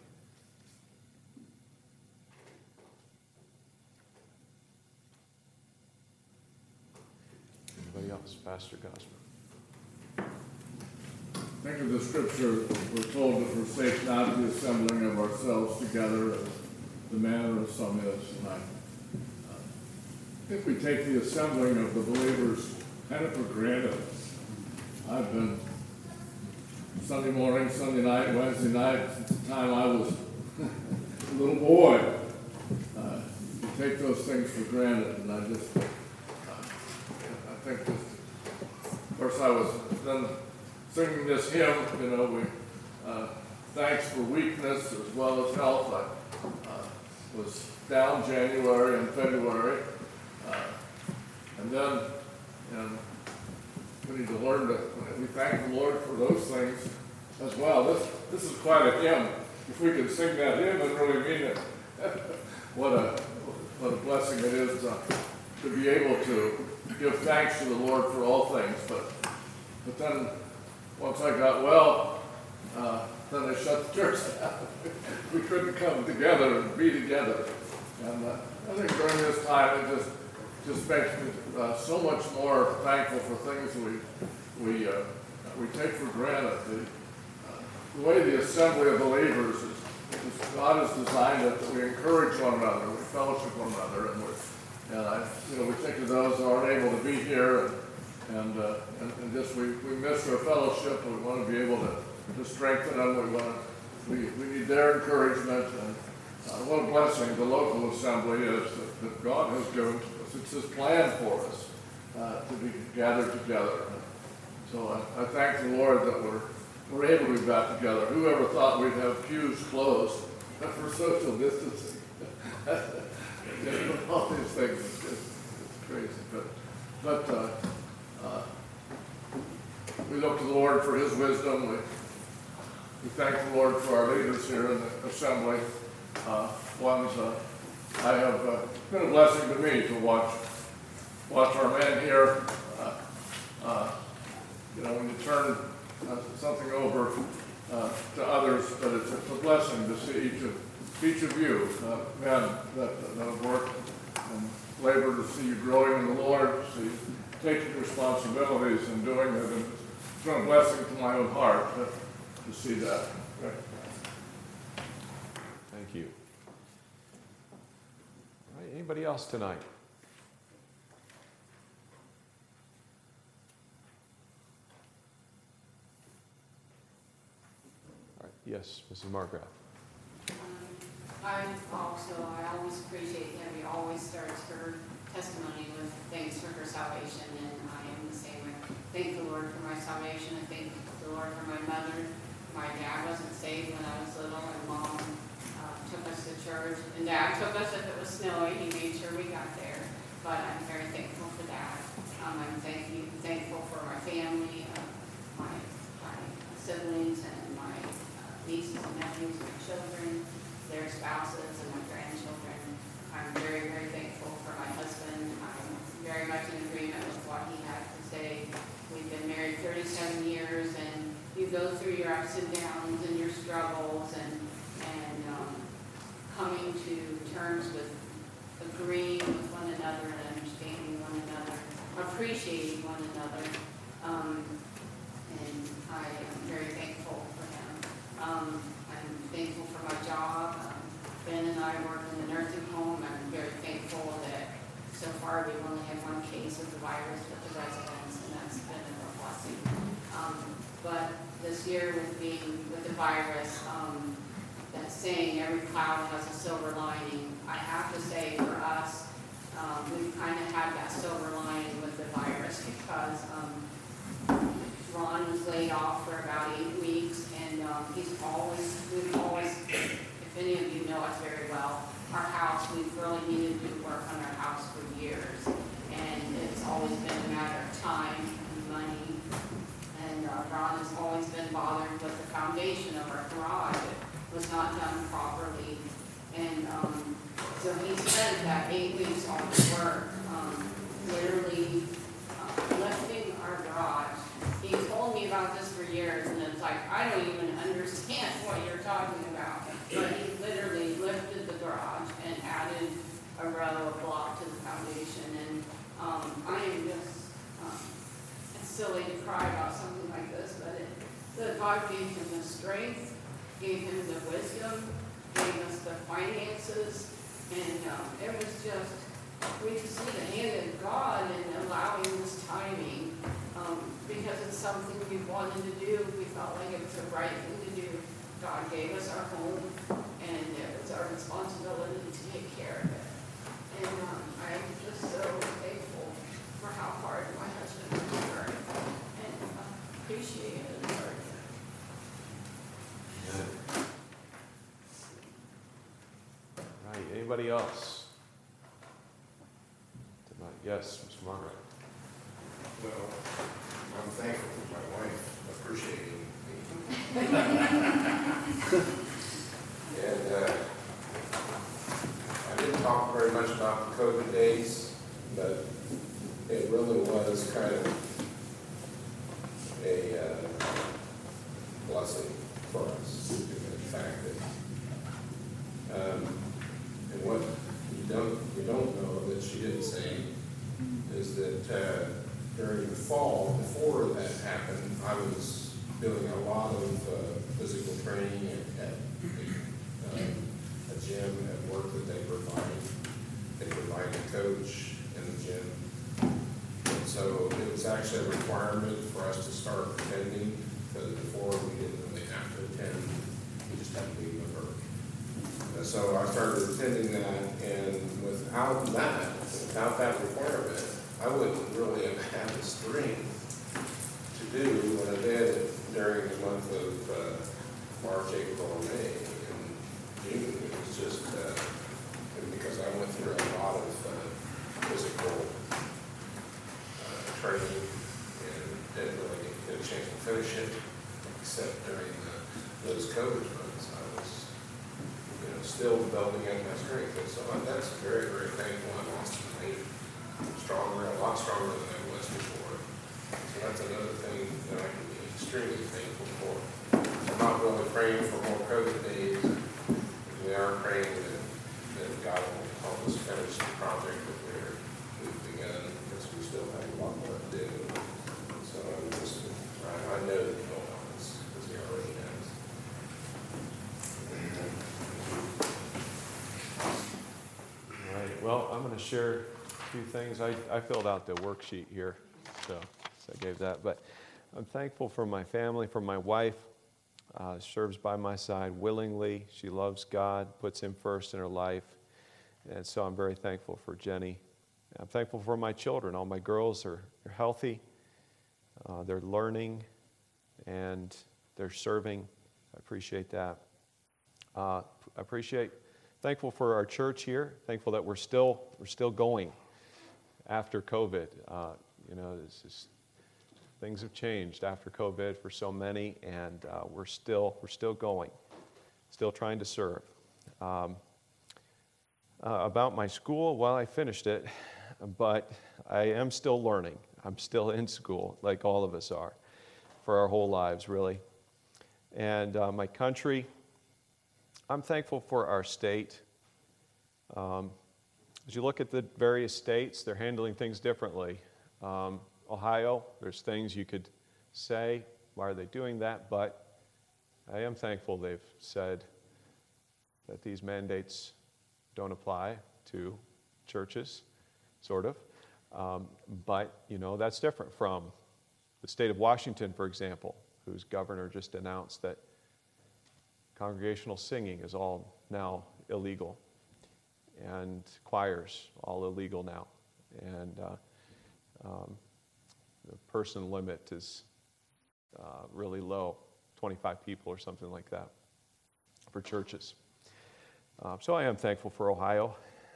Anybody else? Pastor Gosper. Think of the scripture, we're told to forsake not the assembling of ourselves together as the manner of some is. And I think we take the assembling of the believers kind of for granted. I've been Sunday morning, Sunday night, Wednesday night, since the time I was a little boy. You take those things for granted, and I think just, of course I was then singing this hymn, we, thanks for weakness as well as health. I was down January and February, and then we need to learn to, we thank the Lord for those things as well. This is quite a hymn. If we could sing that hymn and really mean it, what a blessing it is to be able to give thanks to the Lord for all things. But then, once I got well, then they shut the church down. We couldn't come together and be together. And I think during this time, it just makes me so much more thankful for things we take for granted. The way the assembly of believers is God has designed it that we encourage one another, we fellowship one another, and we think of those who aren't able to be here, and just we miss their fellowship, and we want to be able to strengthen them. We need their encouragement, and what a blessing the local assembly is that God has given to us. It's His plan for us to be gathered together. So I thank the Lord that we're able to be back together. Whoever thought we'd have pews closed for social distancing? All these things, it's crazy. But we look to the Lord for His wisdom. We thank the Lord for our leaders here in the assembly. I have been a blessing to me to watch our men here. When you turn something over to others, but it's a blessing to see each of you, men that have worked and labored, to see you growing in the Lord, to see you taking responsibilities and doing it. And it's been a blessing to my own heart to see that. Right. Thank you. All right, anybody else tonight? Yes, Mrs. Margraf. I always appreciate Debbie always starts her testimony with thanks for her salvation, and I am the same. I thank the Lord for my salvation. I thank the Lord for my mother. My dad wasn't saved when I was little, and Mom took us to church, and Dad took us if it was snowy. He made sure we got there, but I'm very thankful for that. I'm thankful for my family, my siblings, and my nieces and nephews, my children, their spouses, and my grandchildren. I'm very, very thankful for my husband. I'm very much in agreement with what he has to say. We've been married 37 years, and you go through your ups and downs and your struggles, and coming to terms with agreeing with one another and understanding one another, appreciating one another, and I am very thankful for him. I'm thankful for my job. Ben and I work in the nursing home. I'm very thankful that so far we've only had one case of the virus with the residents, and that's been a blessing. But this year with the virus, that saying every cloud has a silver lining, I have to say for us, we've kind of had that silver lining with the virus because Ron was laid off for about 8 weeks, and we've always, if any of you know us very well, our house, we've really needed to work on our house for years, and it's always been a matter of time and money, and Ron has always been bothered with the foundation of our garage. It was not done properly, and so he spent that 8 weeks on the work, literally lifting our garage. He told me about this for years, and it's like, I don't even understand what you're talking salvation, and I am just, it's silly to cry about something like this, but that God gave him the strength, gave him the wisdom, gave us the finances, and it was just, we could see the hand of God in allowing this timing, because it's something we wanted to do. We felt like it was the right thing to do. God gave us our home, and it was our responsibility to take care of it. And I'm just so thankful for how hard my husband worked, and appreciate it. Right. Anybody else? Tonight? Yes, Mr. Monroe. Well, I'm thankful for my wife appreciating me. And I didn't talk very much about the COVID days, but it really was kind of a blessing for us, due to the fact that, and what you don't know that she didn't say is that during the fall, before that happened, I was doing a lot of physical training at a gym at work that they provide. They provide a coach in the gym. And so it was actually a requirement for us to start attending, because before we didn't really have to attend. We just had to be with her. And so I started attending that, and without that requirement, I wouldn't really have had the strength to do what I did during the month of March, April, and May, and June. It was just because I went through a lot of physical training and didn't really get a chance to finish it, except during those COVID months. I was, still developing up my strength, and so that's very, very thankful. I'm awesome. Stronger, a lot stronger than I was before. So that's another thing that I can be extremely thankful for. I'm not really praying for more COVID days. We are praying that God will help us finish the project that we've begun, because we still have a lot more to do. So I know that He'll help us, because He already has. All right. Well, I'm going to share few things. I filled out the worksheet here, so I gave that. But I'm thankful for my family, for my wife, serves by my side willingly. She loves God, puts Him first in her life. And so I'm very thankful for Jenny. I'm thankful for my children. All my girls are healthy. They're learning, and they're serving. I appreciate that. Thankful for our church here. Thankful that we're still going after COVID. Things have changed after COVID for so many, and we're still going, still trying to serve. About my school, well, I finished it, but I am still learning. I'm still in school, like all of us are, for our whole lives, really. And my country, I'm thankful for our state. As you look at the various states, they're handling things differently. Ohio, there's things you could say, why are they doing that? But I am thankful they've said that these mandates don't apply to churches, sort of. But, that's different from the state of Washington, for example, whose governor just announced that congregational singing is all now illegal, and choirs all illegal now, and the person limit is really low, 25 people or something like that for churches. So I am thankful for Ohio,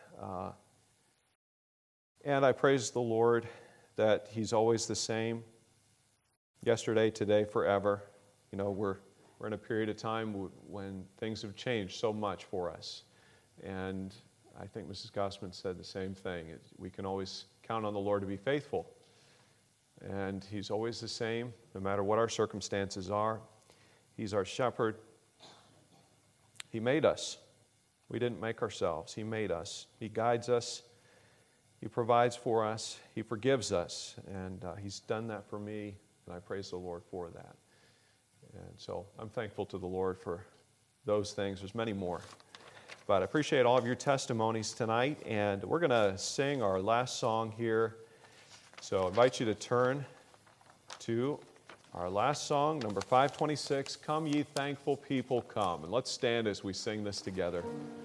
and I praise the Lord that He's always the same, yesterday, today, forever. We're in a period of time when things have changed so much for us. And I think Mrs. Gossman said the same thing. We can always count on the Lord to be faithful. And He's always the same, no matter what our circumstances are. He's our shepherd. He made us. We didn't make ourselves. He made us. He guides us. He provides for us. He forgives us. And He's done that for me, and I praise the Lord for that. And so I'm thankful to the Lord for those things. There's many more. But I appreciate all of your testimonies tonight, and we're going to sing our last song here. So I invite you to turn to our last song, number 526, Come Ye Thankful People, Come. And let's stand as we sing this together.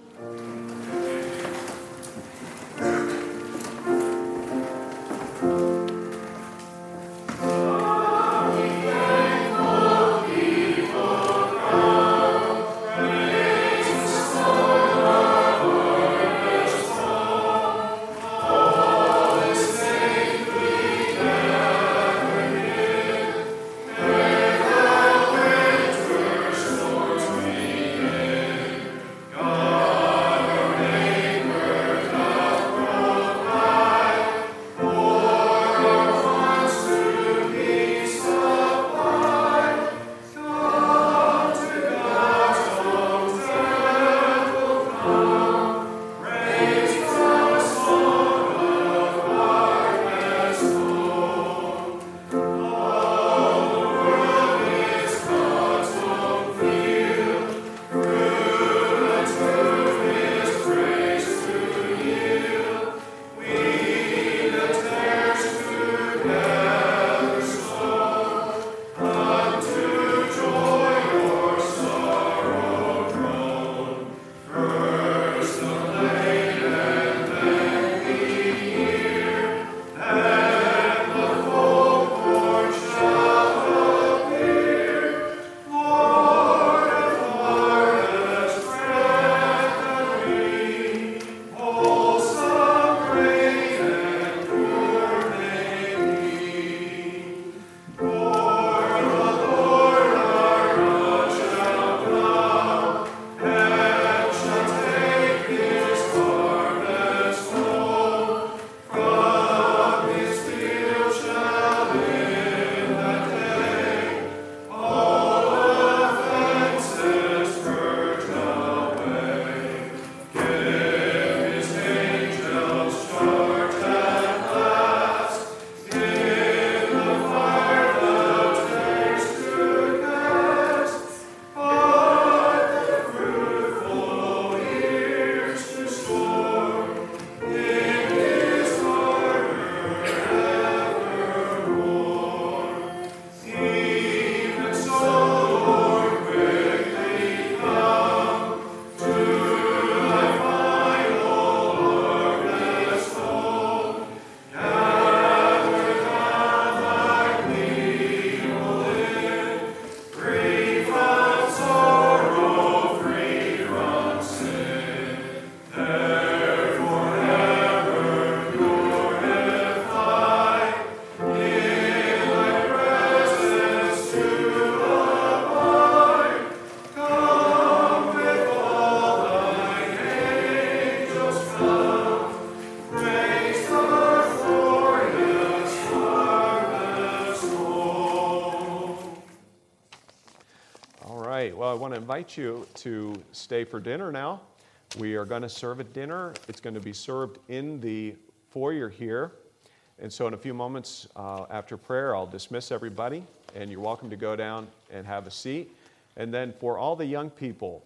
Well, I want to invite you to stay for dinner now. We are going to serve a dinner. It's going to be served in the foyer here. And so in a few moments after prayer, I'll dismiss everybody, and you're welcome to go down and have a seat. And then for all the young people,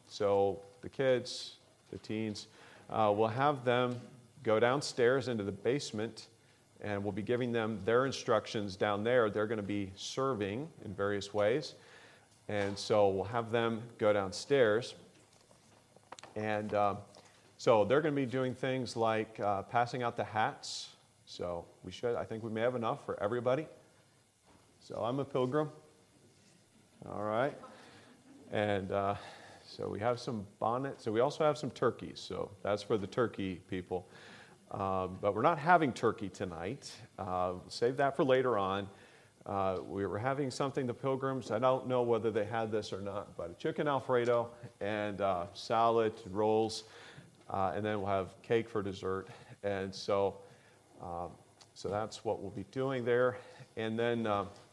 so the kids, the teens, we'll have them go downstairs into the basement, and we'll be giving them their instructions down there. They're going to be serving in various ways. And so we'll have them go downstairs. And so they're going to be doing things like passing out the hats. So I think we may have enough for everybody. So I'm a pilgrim. All right. And so we have some bonnets. So we also have some turkeys. So that's for the turkey people. But we're not having turkey tonight. Save that for later on. We were having something, the pilgrims, I don't know whether they had this or not, but a chicken Alfredo and salad, rolls, and then we'll have cake for dessert. And so that's what we'll be doing there. And then,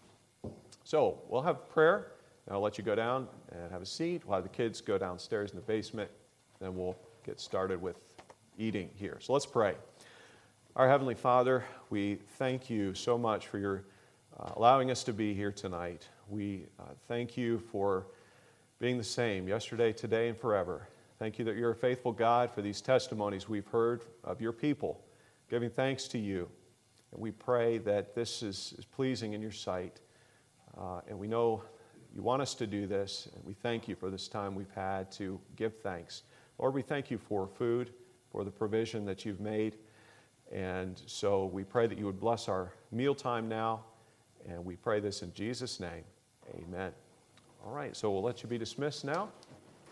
so we'll have prayer, and I'll let you go down and have a seat. We'll have the kids go downstairs in the basement, and we'll get started with eating here. So let's pray. Our Heavenly Father, we thank you so much for your allowing us to be here tonight. We thank you for being the same yesterday, today, and forever. Thank you that you're a faithful God for these testimonies we've heard of your people, giving thanks to you. And we pray that this is pleasing in your sight. And we know you want us to do this, and we thank you for this time we've had to give thanks. Lord, we thank you for food, for the provision that you've made. And so we pray that you would bless our mealtime now, and we pray this in Jesus' name. Amen. All right, so we'll let you be dismissed now.